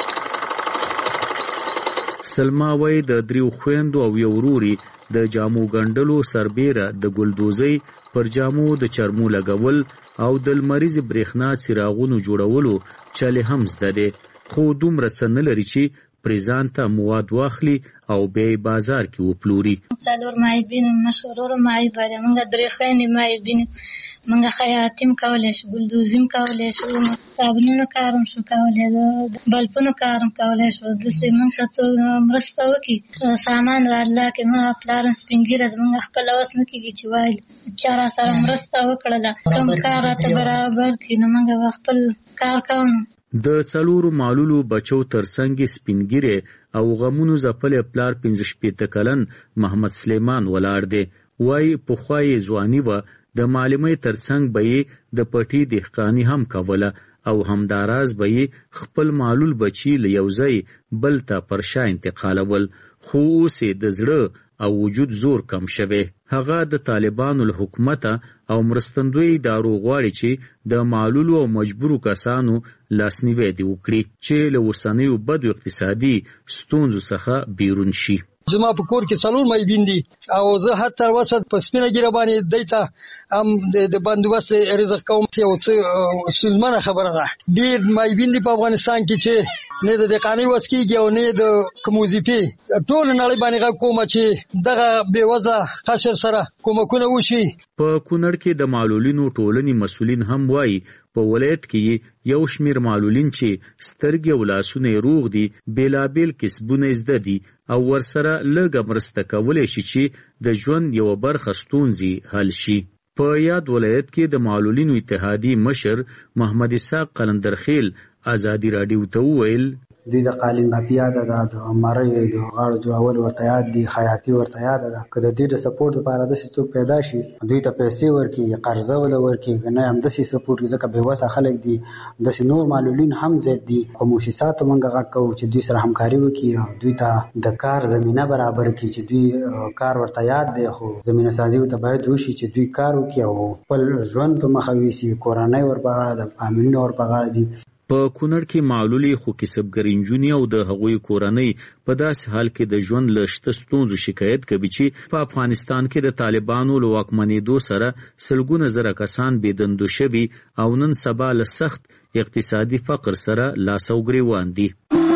سلما وای د دریو خويندو او یو وروري د جامو ګنډلو سربېره د ګلدوزي پر جامو د چرمو لګول او د لمریز برېښنا څراغونو جوړولو چلې هم زده دي، خو دومره څه نه لري چې پریزان ته مواد واخلي او به بازار کې وپلوري. څلور مایبین مشهور مایبره موږ درې خويندې مایبین موږ خیاطیم کولای شو، ګلدوزیم کولای شو، صابونونو کارم شو کولای، بلپونو کارم کولای شو. د سیمون څخه مرسته وکي سامان الله کې ما پلان سپینګیره موږ خپل واس نه کیږي چې وایي چا را سره مرسته وکړه کوم کار ته برابر کینو موږ خپل کار کوو. د څلورو معلولو بچو ترڅنګ سپینګیره او غمونو زپل پلار پنځه شپېته کلن محمد سلیمان ولاړ دی. وای په خوای ځواني و د معلمې ترڅنګ به د پټي دهقانی هم کوله او همداراز به خپل معلول بچی لیوځي بل ته پرشا انتقالول، خو اوس د زړه او وجود زور کم شوه. هغه د طالبانو له حکومت او مرستندوی دارو غواړي چې د معلولو او مجبورو کسانو لاسنیوي دی وکړي چې له وسنیو بدو اقتصادي ستونزو څخه بیرون شي. زما په کور کې څلور مې بیندي او زه هر تر وسط په سپینه ګیره باندې دیتا هم د بندوبست رزق کوم یو څه سلمانه خبره ده. ډیر مې بیندي په افغانستان کې چې نه د دقانی وسکیږي او نه د کوموزیپی ټول نړۍ باندې کوم چې دغه بیوزه خشر سره کومکونه وشي. په کونړ کې د معلولینو ټولنې مسؤلین هم وایي په ولایت کې یو شمیر معلولین چې سترګې او لاسونه روغ دي بیلابیل کسبونه زده دي او ورسره لږه مرسته کولی شي چې د ژوند یوه برخه ستونزې حل شي. په یاد ولایت کې د معلولینو اتحادی مشر محمد اسحاق قلندرخیل آزادي رادیو ته وویل دوی د قالین مافیا ده د مړی د غاړو جوړول ورته یاد دي، خیاطي ورته یاد ده. که د دې د سپورټ لپاره داسې څوک پیدا شي دوی ته پیسې ورکړي، قرضه وله ورکړي، نه همداسې سپورټ ځکه بېوسه خلک دي، داسې نور معلولین هم زیات دي. خو موسساتو موږ غږ کوو چې دوی سره همکاري وکړي او دوی ته د کار زمینه برابر کړي چې دوی کار ورته یاد دی، خو زمینه سازي ورته باید وشي چې دوی کار وکړي او خپل ژوند په مخه یوسي. کورنۍ ورپغاړه ده، فامیلونه ورپغاړه دي. په کونړ کې معلولي خو کسبګرې نجونې او د هغوی کورنۍ په داسې حال کې د ژوند له شته ستونزو شکایت کوي چې په افغانستان کې د طالبانو له واکمنېدو سره سلګونه زره کسان بېدندو شوي او نن سبا له سخت اقتصادي فقر سره لاس او ګریوان دي.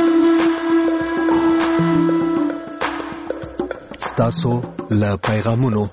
ستاسو له پیغامونو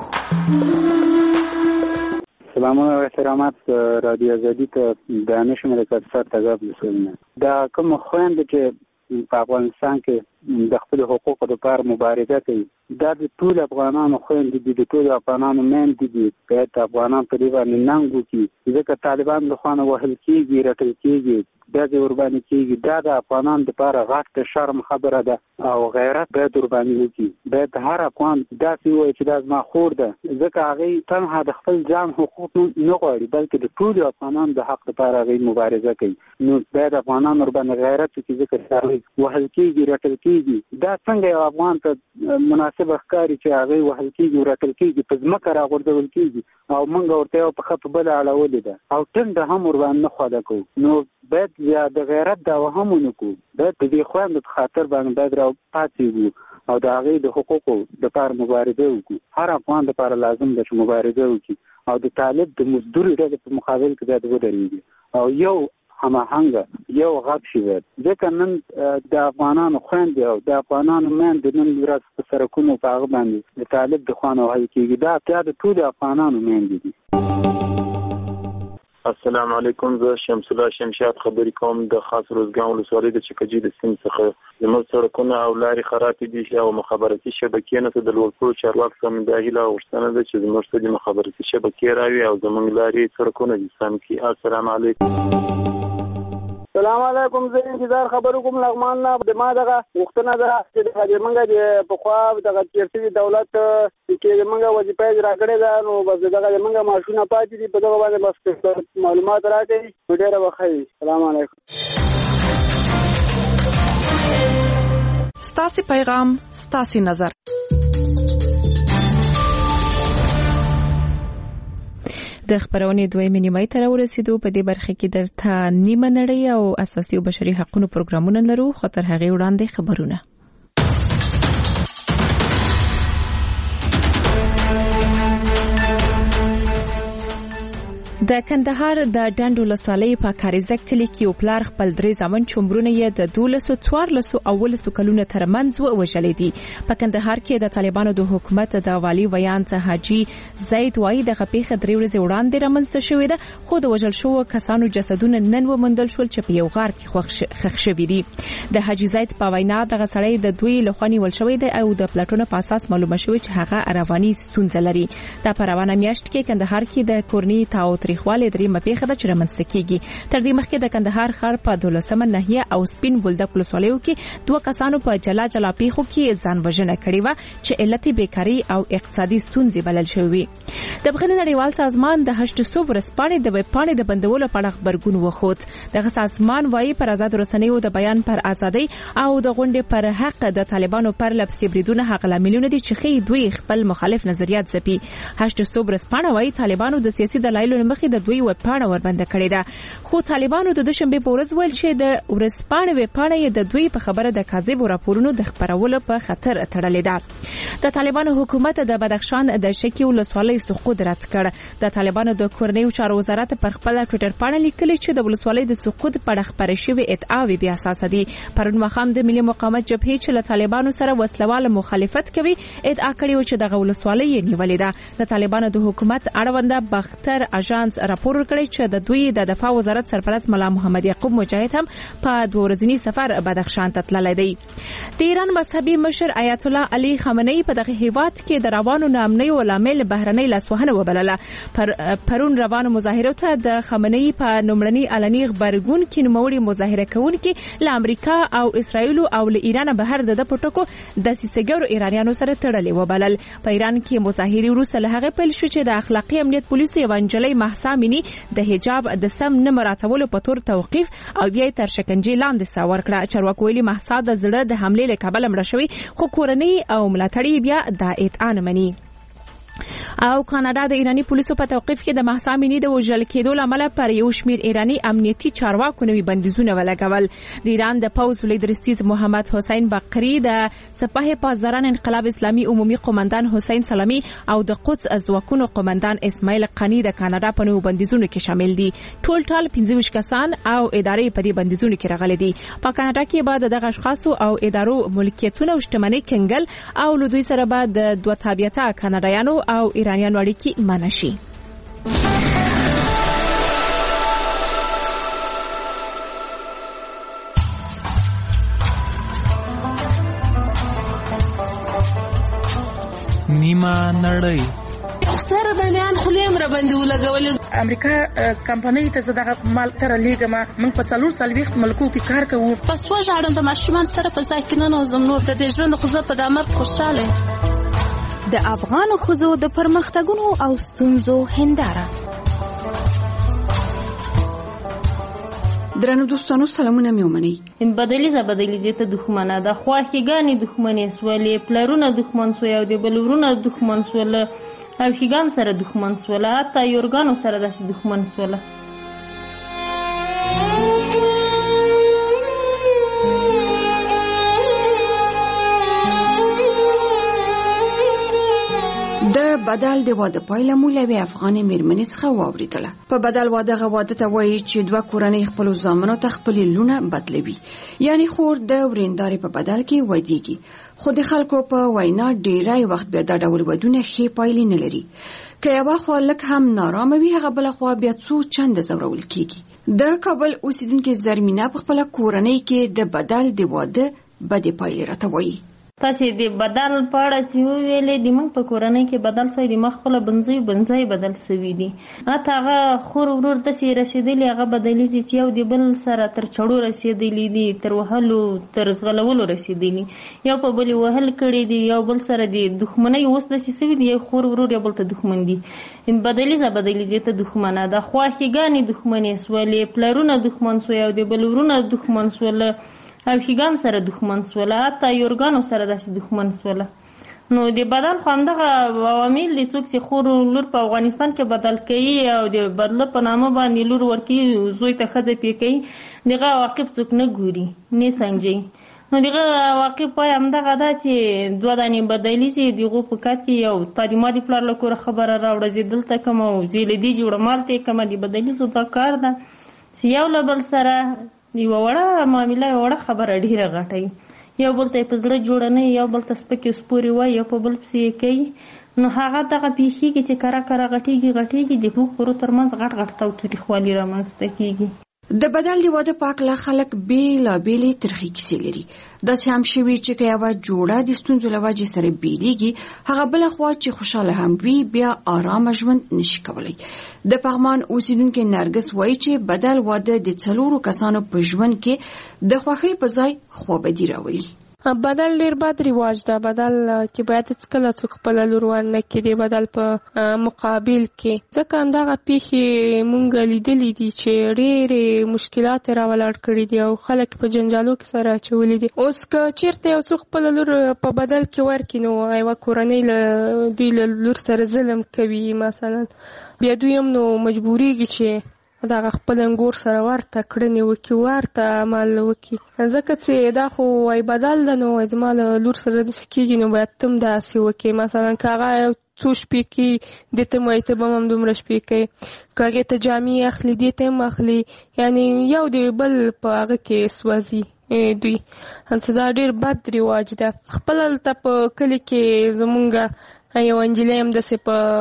سلامونه او احترامات رادیو آزادي ته د نشم د کثرت تګاب رسولنه. دا کوم خويندې چې په افغانستان کې د خپل حقوقو لپاره مبارزه کوي دا د ټول افغانانو خويندې دي، د ټول افغانانو میندې دي. باید افغانان په دې باندې ننګ وکړي ځکه طالبان له خوا نه وهل کېږي، رټل کېږي، ډزې ورباندې کېږي. دا د افغانانو لپاره غټ شرم خبره ده او غیرت باید ورباندې وکړي. باید هر افغان داسې ووایي چې دا زما خور ده، ځکه هغوی تنها د خپل ځان حقوق نه غواړي بلکې د ټولو افغانانو د حق لپاره هغوی مبارزه کوي. نو باید افغانان ورباندې غیرت وکړي ځکه هغوی وهل کېږي، رټل کېږي. دا څنګه یو افغان ته مناسبه ښکاري چې هغوی وهل کېږي، رټل کېږي، په ځمکه راغورځول کېږي او موږ ورته یو پښه په بله اړولې ده او ټنډه هم ورباندې نه خوده کوو. نو باید د غیرت دعوه هم ونه کړو. باید د دې خویندو په خاطر باندې باید را پاڅېږو او د هغې د حقوقو دپاره مبارزه وکړو. هر افغان دپاره لازم ده چې مبارزه وکړي او د طالب د مزدوري ډلې په مقابل کې باید ودرېږي او یو هماهنګه یو غږ شي. ځکه نن د افغانانو خویندې او د افغانانو میندې نن ورځ په سړکونو په هغه باندې د طالب د خوا نه وهل کېږي. دا اړتیا د ټولو افغانانو میندې دي. السلام علیکم، زه شمس الله شمشاد خبرې کوم د خاص روزګان ولسوالۍ د چکجي د سیند څخه. زموږ سړکونه او لارې خرابې دي او مخابراتي شبکې نه د لوړپوړو چارواکو څخه دا هیله او غوښتنه ده چې زموږ ته د مخابراتي شبکې راوي او زموږ لارې سړکونه دي سم کړي. السلام علیکم. سلام علیکم، زه انتظار خبرو کوم لغمان نه. د ما دغه غوښتنه ده چې د موږ د پخوا دغه تیر شوي دولت چې موږ وظیفه یې راکړې ده نو بس دغه موږ معاشونه پاتې دي په دغه باندې بس معلومات راکړي نو ډېره به ښه وي. سلام علیکم. ستاسې پیغام ستاسې نظر. د خبرونې دویمې نیمایي ته راورسېدو. په دې برخه کې درته نیمه نړۍ او اساسي او بشري حقوقو پروګرامونه لرو، خو تر هغې وړاندې خبرونه. د کندهار د ډنډ ولسوالۍ په کاریزه کلي کې یو پلار خپل درې زامن چمبرونه یې د دولسو څوارلسو او ولسو کلونو ترمنځ ووژلي دي. په کندهار کې د طالبانو د حکومت د والي ویانت حاجي زید وایي دغه پیښه درې ورځې وړاندې رامنځته شوې ده، خو د وژل شوو کسانو جسدونه نن وموندل شول چې په یو غار کې ښخ شوي دي. د حاجي زید په وینا دغه سړی د دوی لخوا نیول شوی دی او د پلاټونو په اساس معلومه شوې چې هغه رواني ستونزه لري. دا په روانه میاشت کې کندهار کې د کورني تاوتریخوالي درېیمه پیښه ده چې رامنځته کیږي. تر دې مخکې د کندهار ښار په دولسمه ناحیه او سپین بولدک ولسوالیو کې دوه کسانو په جلا جلا پیښو کې ځان وژنه کړې وه چې علت بیکاري او اقتصادي ستونزې بلل شوې. د بخښنې نړیوال سازمان د هشت سو ورځپاڼې د ویبپاڼې د بندولو په اړه غبرګون وښود. دغه سازمان وایي پر آزاد رسنیو د بیان پر ازادۍ او د غونډې پر حق د طالبانو پر لپسې بریدونه هغه لاملونه دي چې ښیي دوی خپل مخالف نظریات ځپي. هشت سو ورځپاڼه وایي طالبانو د سیاسي دلایلو مخې د دوی ویبپاڼه وربنده کړې ده، خو طالبانو د دوشنبې په ورځ ویل چې د ورځپاڼې ویبپاڼه یې د دوی په خبره د کاذبو راپورونو د خپرولو په خطر تړلې ده. د طالبانو حکومت د بدخشان د شکی ولسوالۍ سقوط رد کړ. د طالبانو د کورنیو چارو وزارت پر خپل ټوئیټر باندې لیکلي چې د ولسوالۍ د سقوط په اړه خپرې شوې ادعاوې بې اساسه دي. پرون ماښام د ملي مقاومت جبهې چې له طالبانو سره وسلواله مخالفت کوي ادعا کړې و چې دغه ولسوالۍ یې نیولې ده. د طالبانو د حکومت اړونده بختر اژانس راپور ورکړی چې د دوی د دفاع وزارت سرپرست ملا محمد یعقوب مجاهد هم په دوه ورځني سفر بدخشان ته تللی دی. د ایران مذهبي مشر آیت الله علي خامنه‌ای په دغه هیواد کې د روانو ناامنۍ لامل بهرنۍ لاسوهنه وبلله. پر پرون روانو مظاهرو ته د خامنه‌ای په لومړني علني خبرګون کې نوموړي مظاهره کوونکي له امریکا او اسرایل او له ایران بهر د پټکو د سیسګرو ایرانیانو سره تړلې وبلل. په ایران کې مظاهرې وروسته له هغه پیل شو چې د اخلاقي امنیت پولیسو یو انجلۍ مهسا امینی د حجاب د سم نه مراعاتولو په تور توقیف او بیا تر شکنجې لاندې ساه ورکړه. چارواکو ویلي مهسا د زړه د حملې له کبله مړه شوې، خو کورنۍ او ملاتړي بیا دا ادعا نه مني. او کاناډا د ایرانی پولیسو په توقیف کې د مهسا امینی د وژل کېدو لامل پر یو شمیر ایرانی امنیتي چارواکو نوي بندیزونه ولګول. د ایران د پوز لیدرستیز محمد حسین بقری، د سپاه پاسداران انقلاب اسلامي عمومي قومندان حسین سلامی او د قدس ځواکونو قومندان اسماعیل قنی د کاناډا په نوو بندیزونو کې شامل دي. ټول ټال پنځه ویشت کسان او ادارې په دې بندیزونو کې راغلي دي. په کاناډا کې بعد دغه اشخاصو او ادارو ملکیتونه او شتمنۍ کنګل او له دوی سره بعد د دوه تابعیته کاناډایانو او ایرانیانو اړیکې منع شي. نیمه نړۍ سره د میان خلیم را باندې ولګول. امریکا کمپنۍ ته زداغه مال تر لیګه ما من په څلور سالويخت ملکو کې کار کوم. پس وا ژړم د ماشومان سره په ځای کې نه نوزم نور د دې ژوند خو زه په دامر خوشاله. د افغان ښځو د پرمختګونو او ستونزو هنداره. درنو دوستانو سلامونه مې ومنئ. این بدلی ز بدلی دې ته دښمنه ده، خواښیګانې دښمنې سولې، پلرونه دښمن سوی او د بلورونه دښمن سوله او ښیګام سره دښمن سوله، حتی یورګانو سره داسې دښمن سوله. د بدل د واده پایله مولوي افغاني میرمنې څخه واوریدله. په بدل واده غ واده ته وایي چې دوه کورنۍ خپل زامنو ته خپل لونه بدلوي، یعنی خور د وریندارې په بدل کې ودیږي. خو د خلکو په وینا ډیری وخت بیا دا ډول ودونه ښې پایلې نه لري. که یوه خوا لږ هم نارامه وي، هغه بله خوا بیا څو چنده ځورول کیږي. د کابل اوسیدونکې زرمینه په خپله کورنۍ کې د بدل د واده بدې پایلې راته وایي. تاسې د بدل په اړه چې وویلې، د موږ په کورنۍ کې بدل سوی د ما خپله بنځۍ بنځۍ بدل سوي دي. حتی هغه خور ورور داسې رسېدلي، هغه بدلیږي چې یو د بل سره تر چړو رسېدلي دي، تر وهلو تر ځغلولو رسېدلي، یو په بل وهل کړي دي، یو بل سره د دښمنۍ اوس داسې سوي دي، یو خور ورور یو بل ته دښمن دي. بدلیزه بدلیزې ته دښمنه ده، خواښېګانې دښمنې سولې، پلرونه دښمن سوی او د بل ورونه دښمن سوله او ښېګام سره دښمن سوله، حتی یورګانو سره داسې دښمن سوله. نو د بدل خو همدغه عوامل دي، څوک چې خور لور په افغانستان کې بدل کوي او د بدله په نامه باندې لور ورکوي، زوی ته ښځه پې کوي، دغه عواقب څوک نه ګوري، نه سنجوي. نو دغه عواقب پای همدغه ده چې دوه دانې بدلي سي، د هغو په کار کې یو تا د ما د پلار له کوره خبره راوړه، زه دلته کوم او زه له دې جوړه مالته یې کومه. د بدلیزو دا کار ده چې یو له بل سره یوه وړه معامله، یوه وړه خبره ډېره غټوي، یو بل ته یې په زړه جوړه نه وي، یو بل ته سپکې سپورې وایي، یو په بل پسې یې کوي. نو هغه دغه پېښېږي چې کره کره غټېږي غټېږي د دوو خورو تر منځ غټ غټ تاوتریخوالي رامنځته کېږي. د بدل د واده په هکله خلک بېلابېلې ترخې کیسې لري. داسې هم شوي چې که یوه جوړه د ستونزو له وجې سره بېلېږي، هغه بله خوا چې خوشحاله هم وي بیا آرامه ژوند نشي کولی. د پغمان اوسیدونکې نرګس وایي چې بدل واده د څلورو کسانو په ژوند کې د خوښۍ په ځای خوابدي راولي. بدل ډیر بد رواج ده. بدل کې باید هیڅکله څوک خپله لور ورنه کړي بدل په مقابل کې، ځکه همدغه پیښې مونږ لیدلي دي چې ډېرې مشکلات یې راولاړ کړي دي او خلک په جنجالو کې سره اچولي دي. اوس که چېرته یو څوک خپله لور په بدل کې ورکړي، نو یوه کورنۍ له دوی له لور سره ظلم کوي مثلا، بیا دوی هم نو مجبورېږي چې دغه خپل انګور سره ورته کړنې وکړي، ورته عمل وکړي، ځکه چې دا خو وایي بدل ده، نو وایي زما له لور سره داسې کېږي، نو باید ته هم داسې وکړي. مثلا که هغه یو څو شپې کوي، دې ته هم وایي ته به هم دومره شپې کوي، که هغې ته جامې اخلي دې ته هم اخلي، یعنې یو د بل په هغه کې سوځي دوی. همڅه دا ډېر بد رواج ده. خپل هلته په کلي کې زمونږ یو انجلۍ هم داسې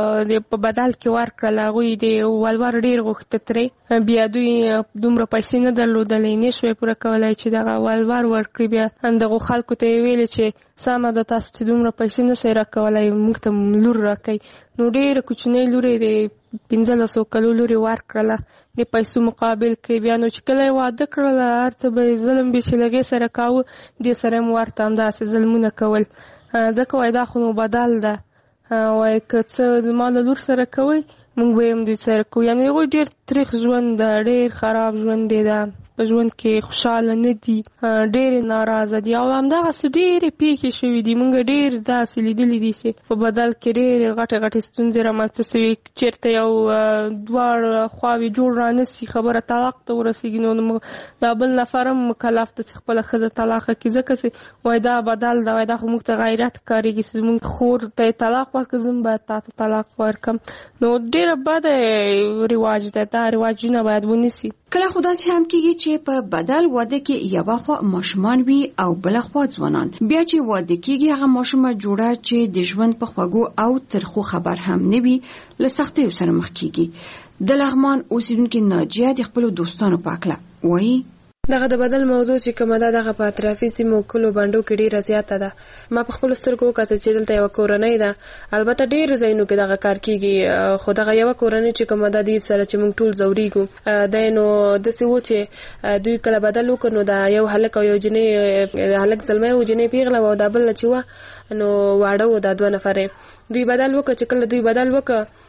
په بدل کې ورکړل، هغوی د ولور ډېر غوښته ترې، بیا دوی دومره پیسې نه درلودلې، نه شوی پوره کولی چې دغه ولور ورکړي. بیا همدغو خلکو ته یې ویلې چې سمه ده، تاسو چې دومره پیسې نه شئ راکولی، موږ ته لور راکوئ. نو ډېره کوچنۍ لور یې د پنځلسو کلو لور یې ورکړله د پیسو مقابل کې. بیا نو چې کله یې واده کړله، هر څه به یې ظلم بې چې له هغې سره کاوه، دې سره هم ورته همداسې ظلمونه کول، ځکه وایي دا خو نو بدل ده. وایي که څه زما له لور سره کوئ، موږ به یې هم دوی سره کوو. یعنې هغوی ډېر تریخ ژوند ده، ډېر خراب ژوند دی، ده په ژوند کې خوشحاله نه دي، ډېرې ناراضه دي. او همدغسې ډېرې پیښې شوي دي، موږ ډېر داسې لیدلي دي چې په بدل کې ډېرې غټې غټې ستونزې رامنځته شوي. چېرته یو دواړه خواوې جوړ رانه سي، خبره طلاق ته ورسېږي، نو دا بل نفر هم مکلف ده چې خپله ښځه طلاقه کړي، ځکه چې وایي دا بدل ده، وایي دا خو موږ ته غیرت ښکارېږي چې زموږ خور ته یې طلاق ورکړه، زه هم باید تا ته طلاق ورکړم. نو ډېره بده رواج ده، دا رواجونه باید ونیسي. کله خو داسې هم کېږي چې په بدل واده کې یوه خوا ماشومان وي او بله خوا ځوانان. بیا چې واده کېږي، هغه ماشومه جوړه چې د ژوند په خوږو او ترخو خبر هم نه وي، له سختیو سره مخ کېږي. د لغمان اوسیدونکې ناجیه د خپلو دوستانو په هکله وایي: دغه د بدل موضوع چې کومه ده، دغه په اطرافي سیمو کلو بانډو کې ډیره زیاته ده. ما په خپلو سترګو وکتل چې دلته یوه کورنۍ ده، البته ډېرو ځایونو کې دغه کار کېږي، خو دغه یوه کورنۍ چې کومه ده، دې سره چې موږ ټول ځورېږو. دی نو داسې و چې دوی کله بدل وکړ، نو دا یو هلک او یو جنۍ، هلک زلمی و، جنۍ پیغله وه، او دا بله چې وه نو واړه و، دا دوه نفرې دوی بدل وکړه. چې کله دوی بدل وکړه،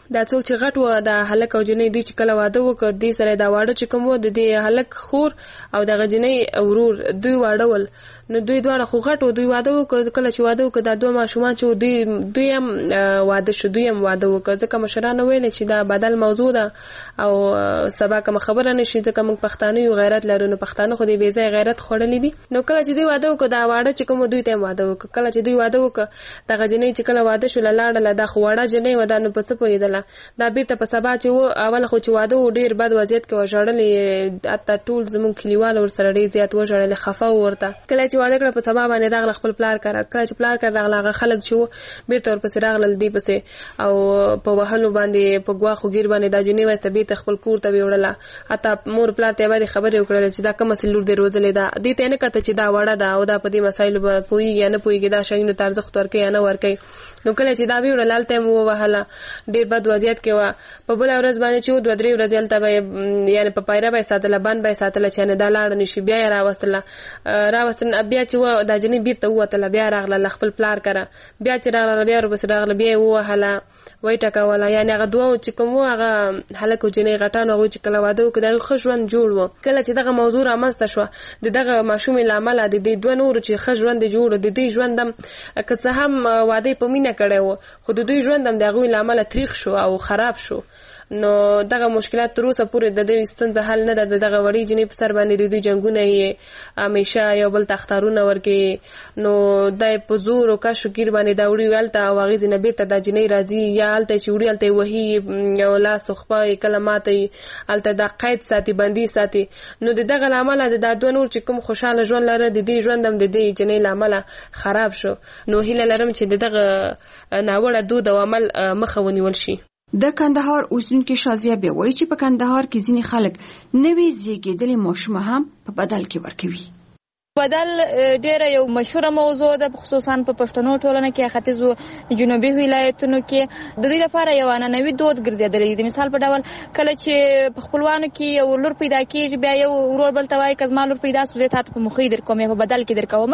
دا څوک چې غټ و د هلک او جنۍ دوی چې کله واده وکړ دې سره دا واده چې کوم و د دې هلک خور او د جنۍ ورور دوی واده ول نو دوی دواړه خو غټ و دوی واده وکړ کله چې واده وکړ دا دوه ماشومان چې دوی دوی هم واده شو دوی هم واده وکړ ځکه مشرانو ویل چې دا بدل موضوع ده او سبا کوم خبره نشي ځکه موږ پښتانه یو غیرت لرو نو پښتانه خو دې بې ځای غیرت خوړلې دي نو کله چې دوی واده وکړ دا واده چې کوم دوی ته واده وکړ کله چې دوی واده وکړ دا جنۍ چې کله واده شو لاړه دا خو واړه جنۍ و دا نو په څه پوهېدله دا بیرته په سبا چې و اول خو چې واده و ډېر بد وضعیت کې وژړلې حتی ټول زموږ کلیوال ورسره ډېر زیات وژړل خفه ورته کله چې واده کړه په سبا باندې راغله خپل پلار کړه کله چې پلار کړه راغله هغه خلک چې بیرته ورپسې راغلل دې پسې او په وهلو باندې په ګواښو ګیر باندې دا جنۍ وایسته بیرته خپل کور ته وړله حتی مور پلار ته باندې خبرې وکړل چې دا کومه لور دې روزلې ده دې ته نه کته چې دا وړه ده او دا په دې مسایلو به پوهېږي یا نه پوهېږي دا شیانو ته ارزښت ورکوي یا نه ورکوي نو کله چې دا ویوړل هلته یې ووهله ډېر بد وضعیت کې وه په بله ورځ باندې چې و دوه درې ورځې هلته به یې یعنې په پیره به یې ساتله بند به یې ساتله چې یعنې دا لاړه نه شي بیا یې راوستله راوستله بیا چې و دا جنۍ بېرته ووتله بیا راغله له خپل پلار کره بیا چې راغله بیا ورپسې راغله بیا یې ووهله وایي ټکوله یعنې هغه دوه چې کوم و هغه هلک او جنۍ غټان هغوی چې کله واده وکړو د هغوی ښه ژوند جوړ و کله چې دغه موضوع رامنځته شوه د دغه ماشومې له امله د دې دوه نورو چې ښه ژوند یې جوړ و د دې ژوند هم که څه هم واده یې په مینه کړی و خو د دوی ژوند هم د هغوی له امله تریخ شو او خراب شو نو دغه مشکلات تر اوسه پورې د دوی ستونزه حل نه ده د دغه وړې جنۍ په سر باندې د دوی جنګونه یې همیشه یو بل ته اختارونه ورکوي نو دا یې په زور او کش و ګیر باندې دا وړي هلته او هغې ځینه بېرته دا جنۍ راځي یا هلته چې وړي هلته یې وهي یو لاس او خپه یې کله ماته هلته دا قید ساتي بندي ساتي نو د دغه له امله د دا دوه نور چې کوم خوشحاله ژوند لره د دې ژوند هم د دې جنۍ له امله خراب شو نو هیله لرم چې د دغه ناوړه دود او عمل مخه ونیول شي د کندهار اوسیدونکي شازیه بیا وایي چې په کندهار کې ځینې خلک نوې زیږېدلې ماشومه هم په بدل کې ورکوي بدل ډیره یو مشهوره موضوع ده خصوصا په پښتنو ټولنه کې ختیځو جنوبي ولایتونو کې د دې لپاره یو عنعنوي دود ګرځېدلی دی مثال په ډول کله چې په خپلوانو کې یو لور پیدا کېږي بیا یو ورور بل ته وایي که زما لور پیدا سو زه تاته په مخې در کوم یا په بدل کې در کوم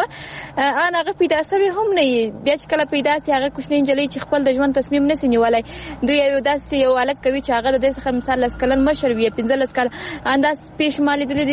ان هغه پیدا سوی هم نه بیا چې کله پیدا سي هغه کوچنۍ نجلۍ چې خپل د ژوند تصمیم نسي نیولی دوی یو داسې یو حالت کوي چې هغه د دې څخه مثال لس کلن مشر وي پنځلس کاله انداز پیش مالي دي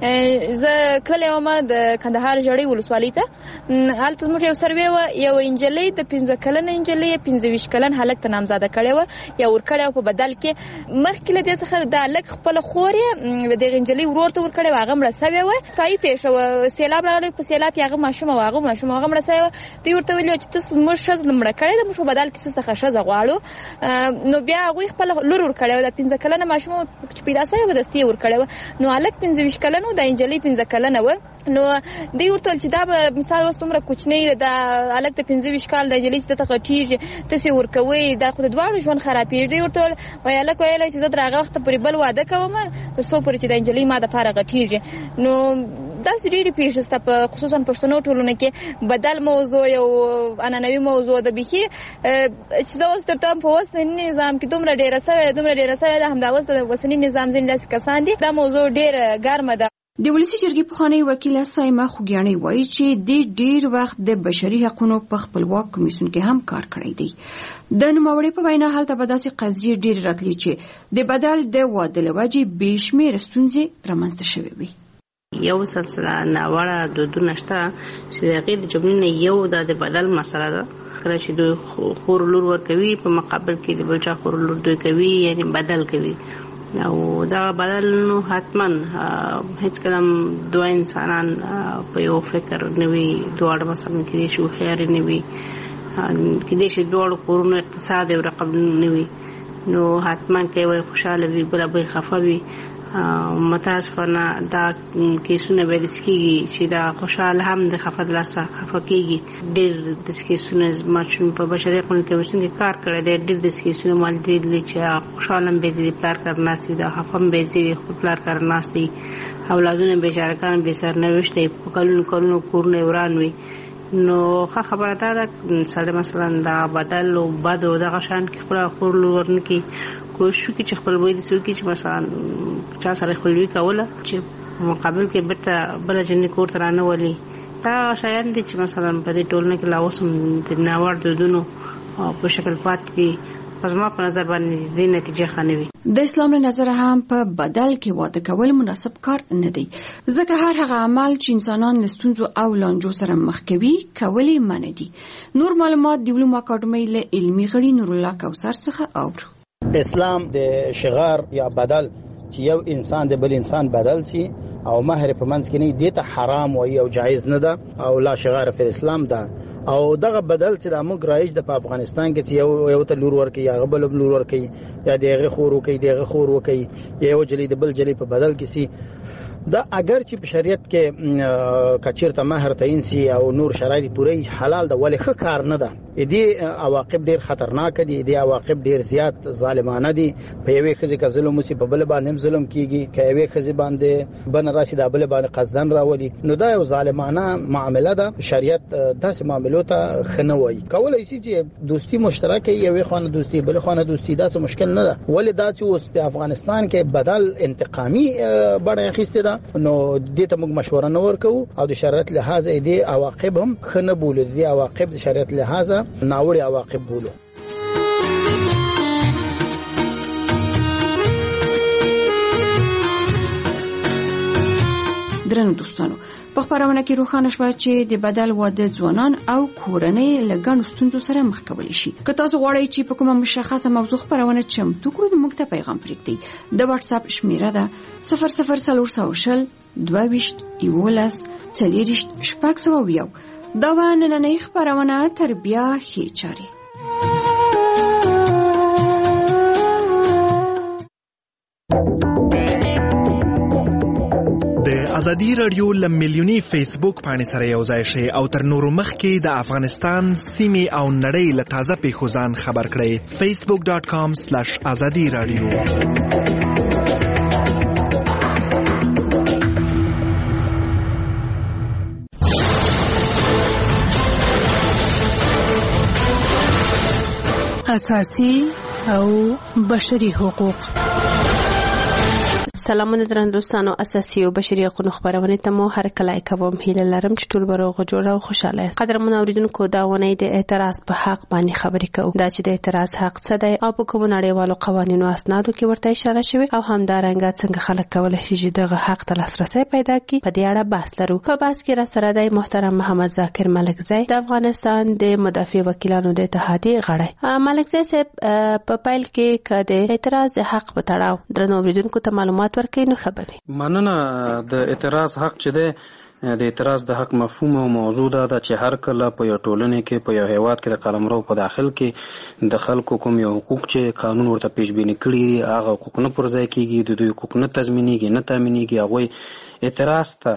زه کله یومه د کندهار جړۍ ولسوالۍ ته هلته زموږ یو سروې وه یو نجلۍ د پنځه کلنه نجلۍ پنځه ویشت کلن هلک ته نامزاده کړې وه یا ورکړې وه په بدل کې مخکې له دې څخه دا هلک خپله خور یې دغې نجلۍ ورور ته ورکړې وه هغه مړه سوې وه کایي پېښه وه سیلاب راغلی په سیلاب کې هغه ماشومه وه هغه ماشومه هغه مړه سوې وه دوی ورته ویلي چې ته زموږ ښځه مړه کړې ده موږ په بدل کې څه څخه ښځه غواړو نو بیا هغوی خپله لور ورکړې وه د پنځه کلنه ماشومه چې پیدا سوې وه دستي یې ورکړې وه نو هلک پنځه ویشت کلن و د نجلۍ پنځه کلنه وه نو دوی ورته ویل چې دا به مثال اوس دومره کوچنی د هلک د پنځه ویشت کال د نجلۍ چې دته غټېږي تاسې یې ورکوئ دا خو د دواړو ژوند خرابېږي دوی ورته ویل وایي هلک ویلی چې زه تر هغه وخته پورې بل واده کوم تر څو پورې چې د نجلۍ ما دپاره غټېږي نو داسې ډېرې پېښې شته په خصوصا پښتنو ټولنه کې بدل موضوع یو عنعنوي موضوع ده بیخي چې زه اوس درته په اوسني نظام کې دومره ډېره سوې ده دومره ډېره سوې ده همدا اوس د اوسني نظام ځینې داسې کسان دي دا موضوع ډېره ګرمه ده د ولسي جرګې پخوانۍ وکیله سایمه خوږیاڼۍ وایي چې د ډېر وخت د بشري حقونو په خپلواک کمیسیون کې هم کار کړی دی د نوموړې په وینا هلته به داسې قضیې ډېرې راتلې چې د بدل د واده له وجې بې شمېره ستونزې رامنځته شوې وي یو سلسله ناوړه دودونه شته چې د هغې د جملې نه یو دا د بدل مسله ده کله چې دوی خور لور ورکوي په مقابل کې د بل چا خور لور دوی کوي یعنې بدل کوي او دا بدل نو حتما هیڅ کله دوه انسانان په یو فکر نه وي دواړه مثلا کېدای شي هوښیارې نه وي کېدای شي دواړو کورونو اقتصاد یو رقم نه وي نو حتما که یو خوشحاله وي بله به یې خفه وي متاسفانه دا کیسونه به داسې کېږي چې دا خوشحاله هم د خفه د لاسه خفه کېږي ډېر داسې کیسونه ما چې په بشري حقونو کمیسیون کې کار کړی دی ډېر داسې کیسونه ما لیدلي چې خوشحاله هم بې ضدي پلار کار ناست وي دا خفه هم بې ضدي خپل پلار کار ناست وي اولادونه بېچارهګان بې سرنوشته وي په کلونو کلونو کورونه یې وران وي نو ښه خبره دا ده سړی مثلا دا بدل او بد او دغه شیان کې خپله خور لور ورنکړي کوشش وکړي چې خپلوي داسې وکړي چې مثلا چا سره خپلوي کوله چې په مقابل کې بېرته بله جنۍ کور ته رانولي دا شیان دي چې مثلا په دې ټولنه کې لا اوس هم د ناوړه دودونو په شکل پاتې دي پس ما په نظر باندې د نتیجه ښه نه وي. د اسلام له نظره هم په بدل کې واده کول مناسب کار نه دی، ځکه هر هغه عمل چې انسانان له ستونزو او لانجو سره مخ کوي کول یې منع دي. نور معلومات د علومو اکاډمۍ له علمي غړي نور الله کوثر څخه اورو. اسلام د شغار یا بدل چې یو انسان د بل انسان بدل سي او مهر په منځ کې نه دی ته حرام وي او جایز نه ده او لا شغار په اسلام ده. او دغه بدل چې د موږ رایج د افغانستان کې یو یو ته لور ورکي یا غبل لور ورکي یا دغه خور ورکي دغه خور ورکي یو جلی د بل جلی په بدل کې سي دا اگر چې په شریعت کې کچیرته مہر تعین سي او نور شرایط پوره حلال ده ولې ښه کار نه ده. دې عواقب ډیر خطرناک دي، دې عواقب ډیر زیات ظالمانه دي. په یوې خزي کې ظلم وسی په بل باندې ظلم کیږي، که یوې خزي باندې بن راشي د بل باندې قصدن راولي، نو دا یو ظالمانه معامله ده. شریعت داسې معاملو ته خنه وایي. کولای شي چې دوستی مشترک یوې خانه دوستی بل خانه دوستی دا څه مشکل نه ده، ولې دا چې اوس د افغانستان کې بدل انتقامي بڼه اخیسته ده، نو دې ته موږ مشوره نه ورکو او د شریعت لحاظ دې عواقب هم خنه بولو، دې عواقب د شریعت لحاظ ناوړي عواقب بولو. درنو دوستانو، په خبرونه کې روښانه شوه چې د بدل واده ځوانان او کورنۍ له ګڼو ستونزو سره مخ کولی شي. که تاسو غواړئ چې په کومه مشخصه موضوع خبرونه چمتو کړو، د موږ ته پیغام پرېږدئ. د واتس اپ شمیره ده صفر صفر څلور سوه شل دوه ویشت یولس څلېرویشت شپږ سوه یو. دا و نننۍ خبرونه تر بیا ښې چارې. د ازادي رادیو له میلیوني فیسبوک پاڼې سره یو ځای شئ او تر نورو مخکې د افغانستان سیمې او نړۍ له تازه پیښو ځان خبر کړئ. فیسبوک ډاټ کام سلیش ازادي رادیو. اساسي او بشري حقوق. سلامونه درنو دوستانو، اساسي او بشري حقوقو خبرونه ته مو هر کله کوم هیله لرم چې ټول بروغ جوړ او خوشاله یاست. قدرمن اوریدونکو، دا ونې د اعتراض په حق باندې خبرې کوو. دا چې د اعتراض حق څه دی او په کوم نړیوالو قوانینو اسنادو کې ورته اشاره شوی او همدارنګه څنګه خلک کولای شي چې دغه حق ته لاسرسي پیدا کړي، په دې اړه بحث لرو. په بحث کې را سره دی محترم محمد ذاکر ملکزی، د افغانستان د مدافع وکیلانو د اتحادیې غړی. ملکزی صاحب، په پیل کې کده اعتراض حق په تړاو درنو اوریدونکو ته معلومات ورکړئ نو خبرې. مننه. د اعتراض حق چې دی، د اعتراض د حق مفهوم او موضوع دا ده چې هر کله په یو ټولنه کې په یو هیواد کې د قلمرو په داخل کې د خلکو کوم یو حقوق چې قانون ورته پیشبینی کړي هغه حقوق نه پر ځای کیږي، د دوی حقوق نه تضمینېږي نه تامینېږي، هغوی اعتراض ته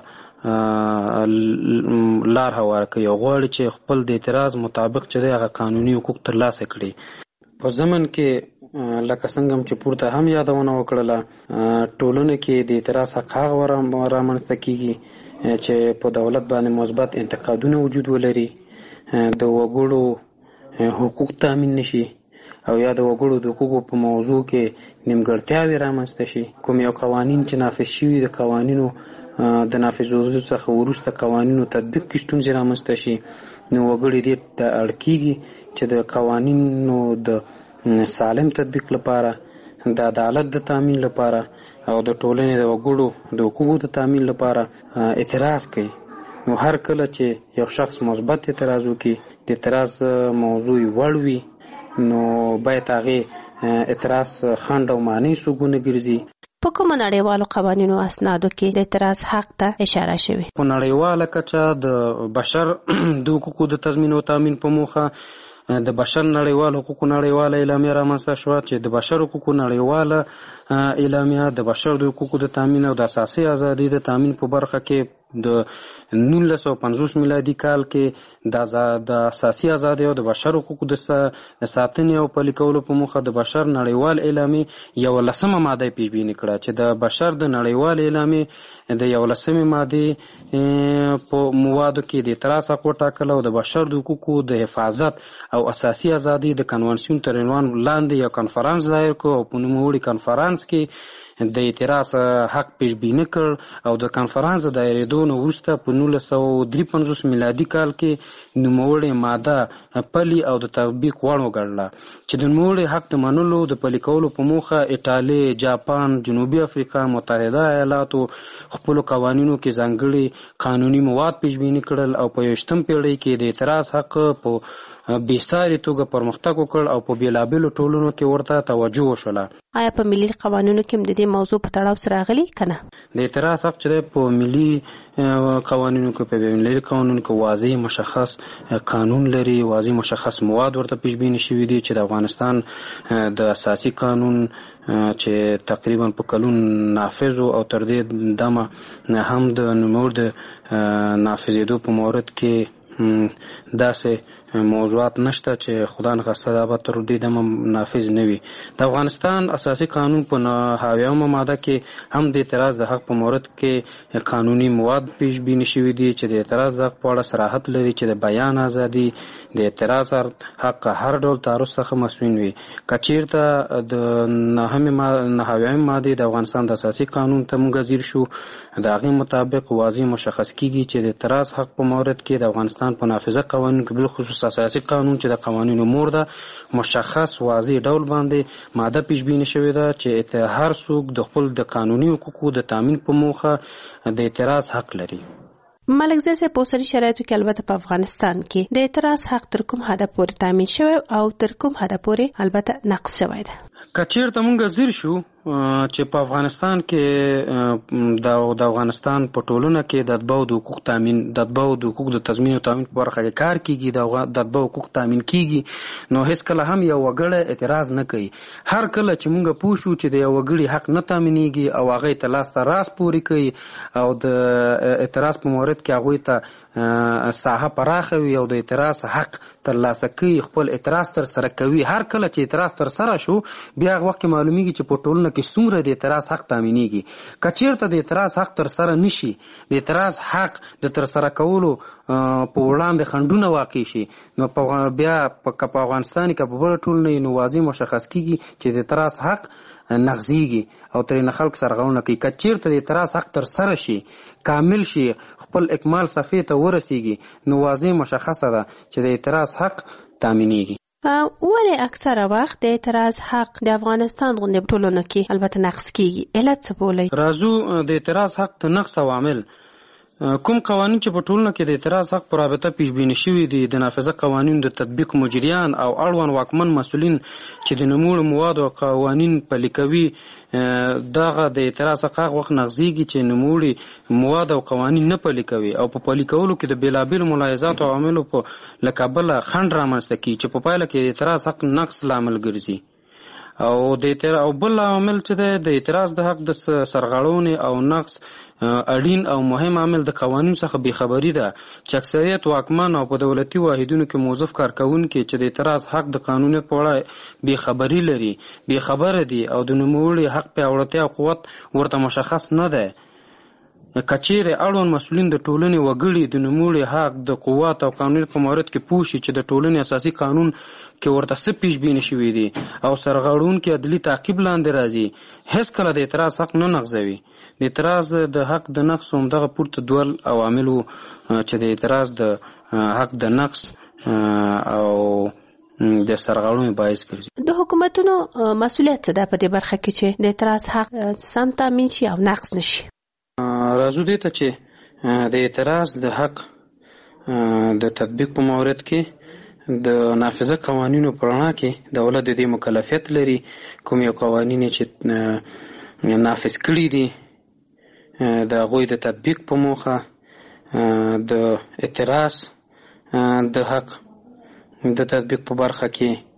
لار هواره کوي او غواړي چې خپل د اعتراض مطابق چې دی هغه قانوني حقوق ترلاسه کړي. په ضمن کې لکه څنګه چې پورته هم یادونه وکړله، ټولنه کې د اعتراض حق هغه رامنځته کیږي چې په دولت باندې مثبت انتقادونه وجود ولري، د وګړو حقوق تامین نشي او یا د وګړو د حقوقو په موضوع کې نیمګړتیاوې رامنځته شي. کوم یو قوانین چې نافذ شوي د قوانینو د نافذولو څخه وروسته قوانینو تطبیق کې ستونزې رامنځته شي، نو وګړي دې ته اړ کیږي چې د قوانینو د سالم تطبیق لپاره، د عدالت د تامین لپاره او د ټولنې د وګړو د حقوقو د تامین لپاره اعتراض کوي. نو هر کله چې یو شخص مثبت اعتراض وکړي، د اعتراض موضوع وړ وي، نو باید هغه اعتراض خنډ او معنی سوګونه ګرځي. په کوم نړیوالو قوانینو اسنادو کې د اعتراض حق ته اشاره شوی؟ په نړیواله کچه د بشر د حقوقو د تضمین او تامین په موخه د بشر نړیوال حقوقو نړیواله اعلامیه رامنځته شوه چې د بشر حقوقو نړیواله اعلامیه د بشر د حقوقو د تامین او د اساسي ازادي د تامین په برخه کې د نولس سوه پنځوس میلادي کال کې د اساسي ازادي او د بشر حقوقو د ساتنې او پلي کولو په موخه د بشر نړیوال اعلامیې یولسمه ماده پیشبیني کړه چې د بشر د نړیوال اعلامیې د یولسمې مادې په موادو کې د اعتراض حق وټاکل او د بشر د حقوقو د حفاظت او اساسي ازادي د کنوانسیون تر عنوان لاندې یو کنفرانس ظاهر کو او په نوموړي کنفرانس کې د اعتراض حق پیشبینی کړ او د کانفرانس د دایریدو نه وروسته په نولس سوه درې پنځوس میلادي کال کې نوموړې ماده پلي او د تطبیق وړ وګڼله چې د نوموړې حق د منلو د پلي کولو په موخه ایټالي، جاپان، جنوبي افریقا، متحده ایالاتو خپلو قوانینو کې ځانګړي قانوني مواد پیشبینی کړل او په یویشتم پیړۍ کې د اعتراض حق په بېساري توګه پرمختګ وکړ او په بېلابېلو ټولنو کې ورته توجه وشوله. آیا په ملي قوانینو کې هم د دې موضوع په تړاو سره راغلي که نه؟ د اعتراض حق چې دی په ملي قوانینو کې په بین‌المللي قوانینو کې واضح مشخص قانون لري، واضح مشخص مواد ورته پیشبیني شوي دي چې د افغانستان د اساسي قانون چې تقریبا په کلون نافذ او تر دې دمه هم د نوموړ د نافذېدو په مورد کې داسې موضوعات نشته چې خدا نخواسته دا به تر دې دمه نافذ نه وي. د افغانستان اساسي قانون په نهه ماده کې هم د اعتراض د حق په مورد کې قانوني مواد پیش بینی شوي دي چې د اعتراض د حق په اړه صراحت لري چې د بیان ازادي، د اعتراض حق هر ډول تعرض څخه مسؤل وي. که چیرته د نهمې مادې د افغانستان د اساسي قانون ته موږ ځیر شو، د هغې مطابق واضح مشخص کیږي چې د اعتراض حق په مورد کې د افغانستان په نافذه قوانینو کې بالخصوص اساسي قانون چې د قوانینو مور ده مشخص واضح ډول باندې ماده پیشبینی شوې ده چې هر څوک د خپل د قانوني حقوقو د تامین په موخه د اعتراض حق لري. ملکزی صاحب په اوسني شرایطو کې البته په افغانستان کې د اعتراض حق تر کوم حده پورې تامین شوی او تر کوم حده پورې البته نقض شوی ده؟ که چیرته مونږ ځیر شو چې په افغانستان کې د افغانستان په ټولنه کې د اتباعو د حقوق تامین د اتباعو د حقوق د تضمین او تامین په برخه کې کار کیږي، د اتباعو حقوق تامین کیږي، نو هیڅ کله هم یو وګړی اعتراض نه کوي. هر کله چې مونږ پوه شو چې د یو وګړي حق نه تامینېږي او هغې ته لاس ته راس پورې کوي او د اعتراض په مورد کې هغوی ته ساحه پراخه وي او د اعتراض حق ترلاسه کوي، خپل اعتراض تر سره کوي، هر کله چې اعتراض تر سره شو بیا هغه وخت کې معلومیږي چې په ټولنه کې څومره د اعتراض حق تامینېږي. که چیرته د اعتراض حق تر سره نشي، د اعتراض حق د تر سره کولو په وړاندې خنډونه واقع شي، نو بیا که په افغانستان کې که په بله ټولنه نو واضح مشخص کیږي چې د اعتراض حق نغزیږي او ترې نه خلک سرغړونه کوي. که چیرته د اعتراض حق تر سره شي، کامل شي، خپل اکمال صفحې ته ورسیږي، نو واضح مشخصه ده چې د اعتراض حق تامینېږي. ولې اکثره وخت د اعتراض حق د افغانستان غوندې ټولنو کې البته نقض کیږي؟ علت څه بولئ؟ راځو د اعتراض حق د نقض عوامل کوم قوانین چې په ټولنه کې د اعتراض حق په رابطه پیشبیني شوي دي، د نافذه قوانینو د تطبیق مجریان او اړوند واکمن مسؤلین چې د نوموړو موادو او قوانین پلي کوي، دغه د اعتراض حق هغه وخت نغزیږي چې نوموړي مواد او قوانین نه پلي کوي او په پلي کولو کې د بېلابېلو ملاحظاتو او عواملو په له کبله خنډ رامنځته کیږي چې په پایله کې د اعتراض حق نقض لامل ګرځي. او د او بل عامل چې دی د اعتراض د حق د سرغړونې او نقض اړین او مهم عامل د قوانینو څخه بېخبري ده چې اکثریت واکمن او په دولتي واحدونو کې موظف کارکوونکي چې د اعتراض حق د قانونیت په اړه بېخبري لري، بېخبره دي او د نوموړي حق پیاوړتیا او قوت ورته مشخص نه دی. که چیرې اړوند مسؤلین د ټولنې وګړي د نوموړي حق د قوت او قانونیت په مورد کې پوه شي چې د ټولنې اساسي قانون کې ورته څه پیشبیني شوي دي او سرغړونکي عدلي تعقیب لاندې راځي، هېڅکله د اعتراض حق نه نقضوي. د اعتراض د حق د نقض همدغه پورته دوه عوامل وو چې د اعتراض د حق د نقض او د سرغړونې باعث ګرځي. د حکومتونو مسؤلیت څه ده په دې برخه کې چې د اعتراض حق سم تامین شي او نقض نشي؟ راځو دې ته چې د اعتراض د حق د تطبیق په مورد کې د نافذه قوانینو په رڼا کې دولت د دې مکلفیت لري کوم یو قوانین چې نافذ کړي دي د هغوی د تطبیق په موخه د اعتراض د حق د تطبیق په برخه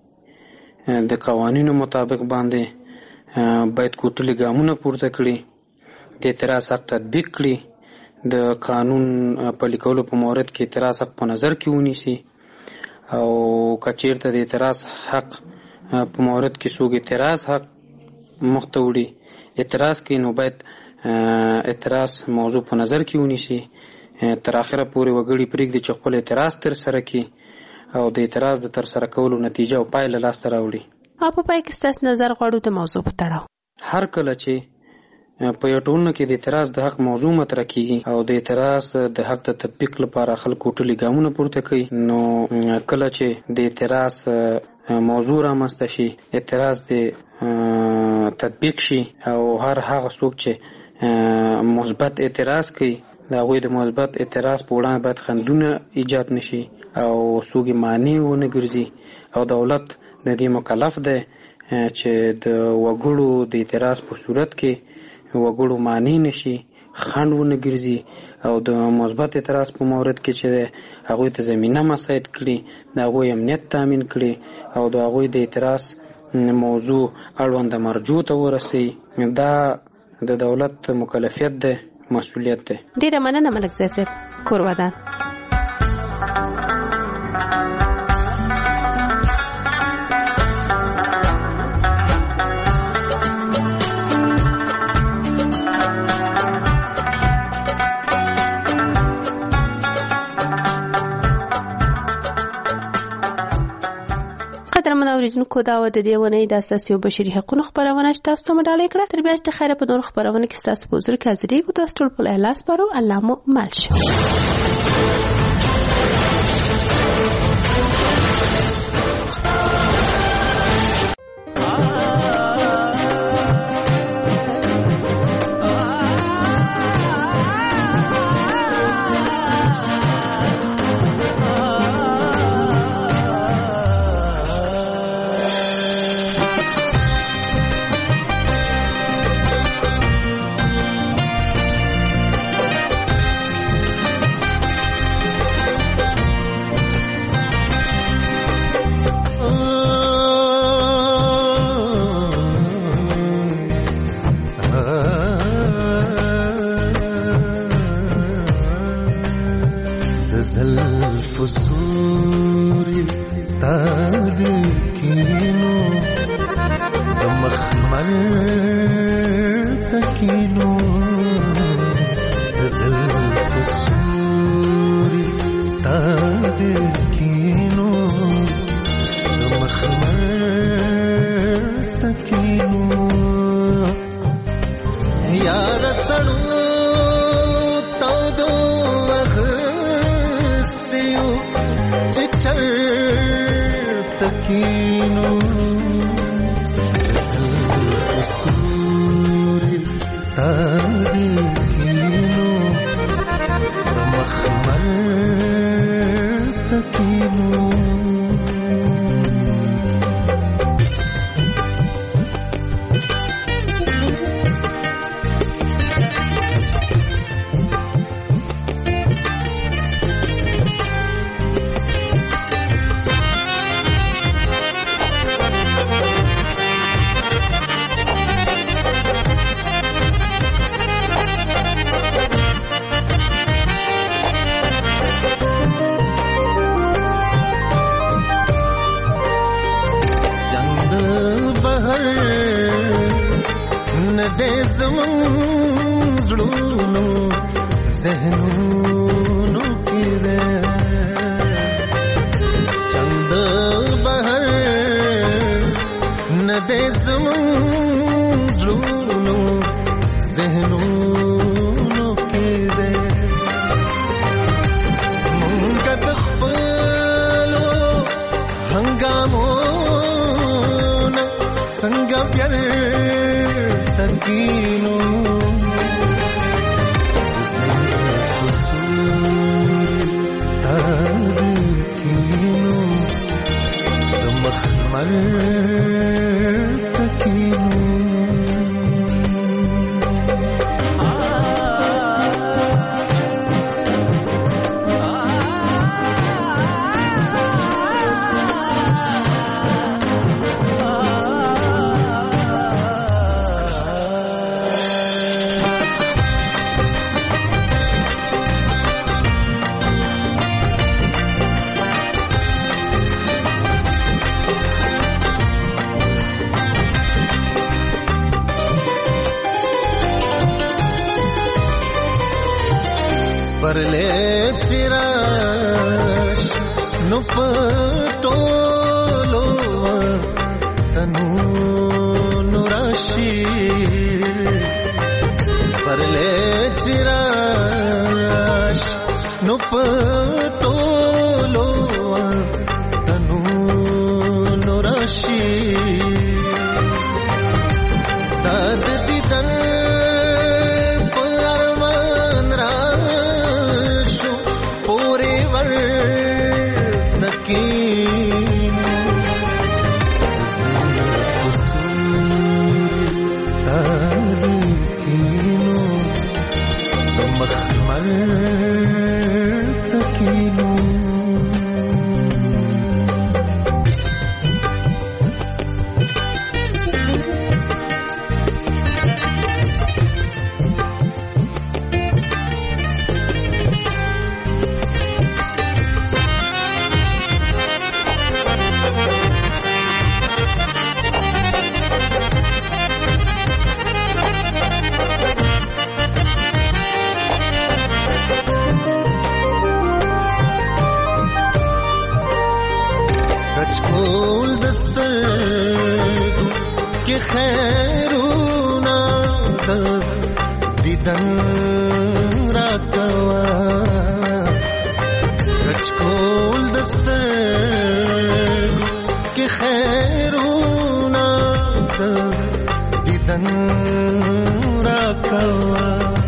کې د قوانینو مطابق باندې باید کوټلي ګامونه پورته کړي، د اعتراض حق تطبیق کړي، د قانون پلي کولو په مورد کې اعتراض حق په نظر کې ونیسي او که چیرته د اعتراض حق په مورد کې څوک اعتراض حق مخته وړي اعتراض کوي، نو باید اعتراض موضوع په نظر کې ونیسي، تر اخره پورې وګړي پرېږدي چې خپل اعتراض تر سره کړي او د اعتراض د تر سره کولو نتیجه او پایله لاسته راوړي. او په پای کې ستاسو نظر غواړو د موضوع په تړاو. هر کله چې په یو ټولنه کې د اعتراض د حق موضوع مطرح کیږي او د اعتراض د حق د تطبیق لپاره خلکو ټولي ګامونه پورته کوي، نو کله چې د اعتراض موضوع رامنځته شي، اعتراض د تطبیق شي او هر هغه څوک چې مثبت اعتراض کوي د هغوی د مثبت اعتراض په وړاندې باید خنډونه ایجاد نشي او څوک یې مانع ونه ګرځي، او دولت د دې مکلف دی چې د وګړو د اعتراض په صورت کې وګړو مانع نشي، خنډ ونه ګرځي او د مثبت اعتراض په مورد کې چې هغوی ته زمینه مساعد کړي، د هغوی امنیت تامین کړي او د هغوی د اعتراض موضوع اړونده مرجو ته ورسي. دا د دولت مکلفیت دی، مسؤلیت دی. ډیره مننه ملک زی صاحب، کور ودان. قدرمن اوریدونکو، دا و د دې ونې د اساسي او بشري حقوقو خبرونه چې تاسو ته مډالۍ کړه. تر بیا چې خیره په نور خبرونه کې تاسو په حضور کې حاضرې کو. تاسو ټول په اخلاص پرو، الله مو مل شه. چراش نو پټولو تنو نورشي داد دیدن پرمان راشو پوری ور دکین تاریخینو مخمر تکینو خیرونا دیدن را کوا کچکول دستر که خیرونا دیدن را کوا